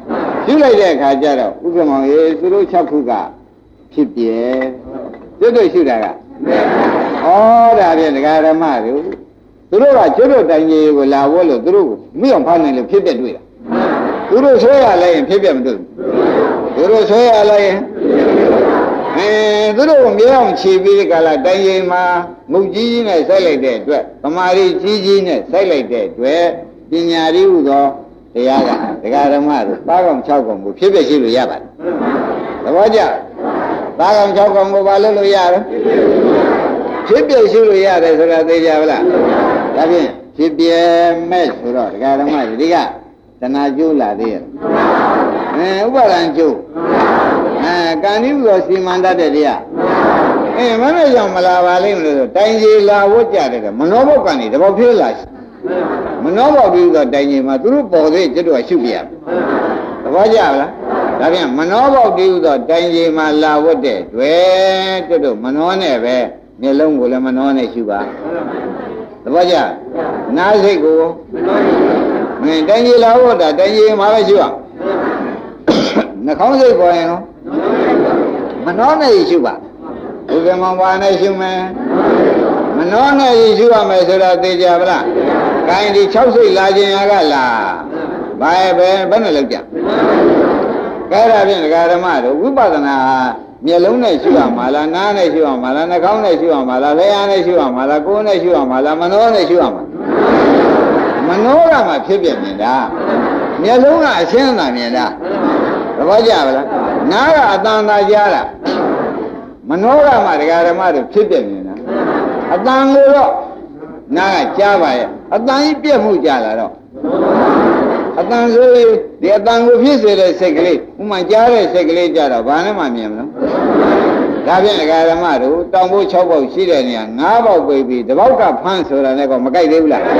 ပြုလိုက်တဲ့အခါကျတော့ဥက္ကမောင်ရေသူတို့6ခုကဖြစ်ပြဲကျွတ်တို့ရှုတာကဩဒါဖြင့်ဒကာဓမ္မတို့သူတို့ကကျွတ်တို့တိုင်ကြီးကိုလာဝဲလို့သူတို့မိအောင်ဖားနိုင်လို့ဖြစ်ပြတွေ့တာသူတို့ဆွဲရလိုက်ရင်ဖြစ်ပြမတွေ့ဘူးသူတို့ဆွဲရလိုက်ရင်သူတို့ကိုမြေအောင်ခြေပြီးကြလားတိုင်ရင်မှာမုတ်ကြီးကြီးနဲ့စိုက်လိုက်တဲ့အတွက်သမာဓိကြီးကြီးနဲ့စိုက်လိုက်တဲ့အတွက်ပညာရည်ဟူသောတရားကဒကာဓမ္မတို့ပါးကောင်6ကောင်ကိုဖြစ်ဖြစ်ရှိလို့ရပါတယ်သဘောကျပါးကောင်6ကောင်ကိုဘာလို့လို့ရတော့ဖြစ်ဖြစ်ရှိလို့ရတယ်ဆိုတာသိကြပါလားဒါဖြင့်ဖြစ်ပြမဲ့ဆိုတော့ဒကာဓမ္မတွေဒီကတဏှာကျိုးလာသေးရဲ့ဥပါဒံကျိုးကံဒီဟူသောစီမံတတ်တဲ့တရားမနဲ့ကြောင့်မလာပါလိမ့်မလို့ဆိုတိုင်ကြီးလာဝတ်ကြတယ်မနောဘောကံနေတဘောဖြစ်လာမနောဘောပြီးတော့တိုင်ကြီးမှာသူတို့ပေါ်သေးကျွတ်တော့ရှုပြရသဘောကျလားဒါပြန်မနောဘောပြီးတော့တိုင်ကြီးမှာလာဝတ်တဲ့တွေ့ကျွတ်တော့မနောနဲ့ပဲမျက်လုံးကိုလည်းမနောနဲ့ရှုပါသဘောကျနားစိတ်ကိုတိုင်ကြီးလာဝတ်တာတိုင်ကြီးမှာပဲရှုရနှာခေါင်းစိတ်ပေါ်ရင်မနောနဲ့ရှုပါဘုရားမောင်ပါနဲ့ရှုမယ်မနောနဲ့ရှုရမယ်ဆိုတာသိကြပါလား။ကိုင်းဒီ6စိတ်လာခြင်းကလား။ဘာပဲဘယ်နဲ့လောက်ကြ။ကဲဒါဖြင့်ဒကာဓမ္မတို့ဝိပဿနာမျက်လုံးနဲ့ရှုရမှာလားနားနဲ့ရှုရမှာလားနှာခေါင်းနဲ့ရှုရမှာလားလျှာနဲ့ရှုရမှာလားကိုယ်နဲ့ရှုရမှာလားမနောနဲ့ရှုရမှာမနောကမှဖြစ်ပြမြင်တာမျက်လုံးကအရှင်းသာမြင်တာသဘောကျပါလားနားကအတန်သာကြားတာမနောကမှဒကာဓမ္မတို့ဖြစ်ပြနေတာအတန်ကိုတော့နားကကြားပါရဲ့အတန်ကြီးပြက်မှုကြလာတော့အတန်ဆိုလေဒီအတန်ကိုဖြစ်စေတဲ့စိတ်ကလေးဥမှကြားတဲ့စိတ်ကလေးကြတော့ဘာနဲ့မှမြင်မလို့ဒါဖြင့်ဒကာဓမ္မတို့တောင်ဖို့6ပေါက်ရှိတဲ့နေရာ9ပေါက်ပိတ်ပြီးတစ်ပေါက်ကဖမ်းဆိုတာနဲ့ကောမကိုက်သေးဘူးလား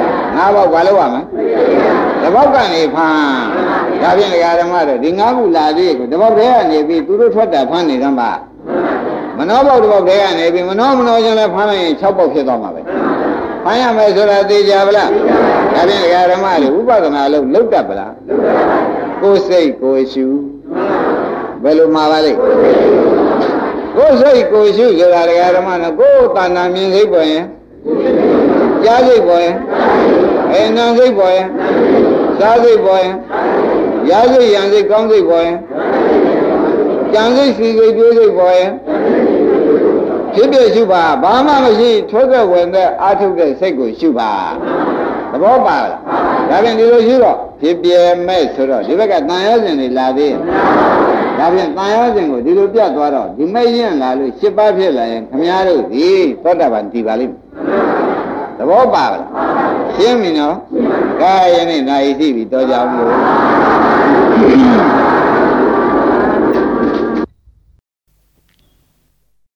9ပေါက်ဘာလို့ရမလဲတစ်ပေါက်ကနေဖမ်းဒါဖြင့်ဒကာဓမ္မတို့ဒီ9ခုလာသေးကိုတစ်ပေါက်တည်းကနေပြီးသူတို့ထွက်တာဖမ်းနေသမှာမနောပေါက်တစ်ပေါက်တည်းကနေပြီးမနောချင်းလည်းဖမ်းလိုက်ရင်6ပေါက်ဖြစ်သွားမှာပဲဖမ်းရမယ်ဆိုတာသိကြပါလားဒါဖြင့်ဒကာဓမ္မတွေဥပဒနာလို့လုတ်တတ်ပါလားကိုယ်စိတ်ကိုယ်ရှုဘယ်လိုမှာပါလိမ့်ကိုယ်စိတ်ကိုယ်ရှုဆိုတာဒကာဓမ္မနဲ့ကိုယ်တဏ္ဍာမြင်စိတ်ပေါ်ရင်ကြားစိတ်ပေါ်ရင်နာစိတ်ပေါ်ရင်စားစိတ်ပေါ်ရင်ရာစိတ်ရံစိတ်ကောင်းစိတ်ပေါ်ရင်ကြံစိတ်စီစိတ်တွေးစိတ်ပေါ်ရင်ဖြစ်ဖြစ်ရှုပါဘာမှမရှိထွက်သက်ဝင်တဲ့အာထုတ်တဲ့စိတ်ကိုရှုပါသဘောပါလားဒါဖြင့်ဒီလိုရှုတော့ဖြစ်ပြမဲ့ဆိုတော့ဒီဘက်ကတန်ရောစဉ်တွေလာသေးတယ်ဒါဖြင့်တန်ရောစဉ်ကိုဒီလိုပြတ်သွားတော့ဒီမဲ့ရင်လာလို့7ပါးဖြစ်လာရင်ခမည်းတော်ဒီသောတာပန်တည်ပါလိမ့်မယ်သဘောပါလားရှင်းပြီနော်ကဲယနေ့နိုင်ရှိပြီတော့ကြောင်းလို့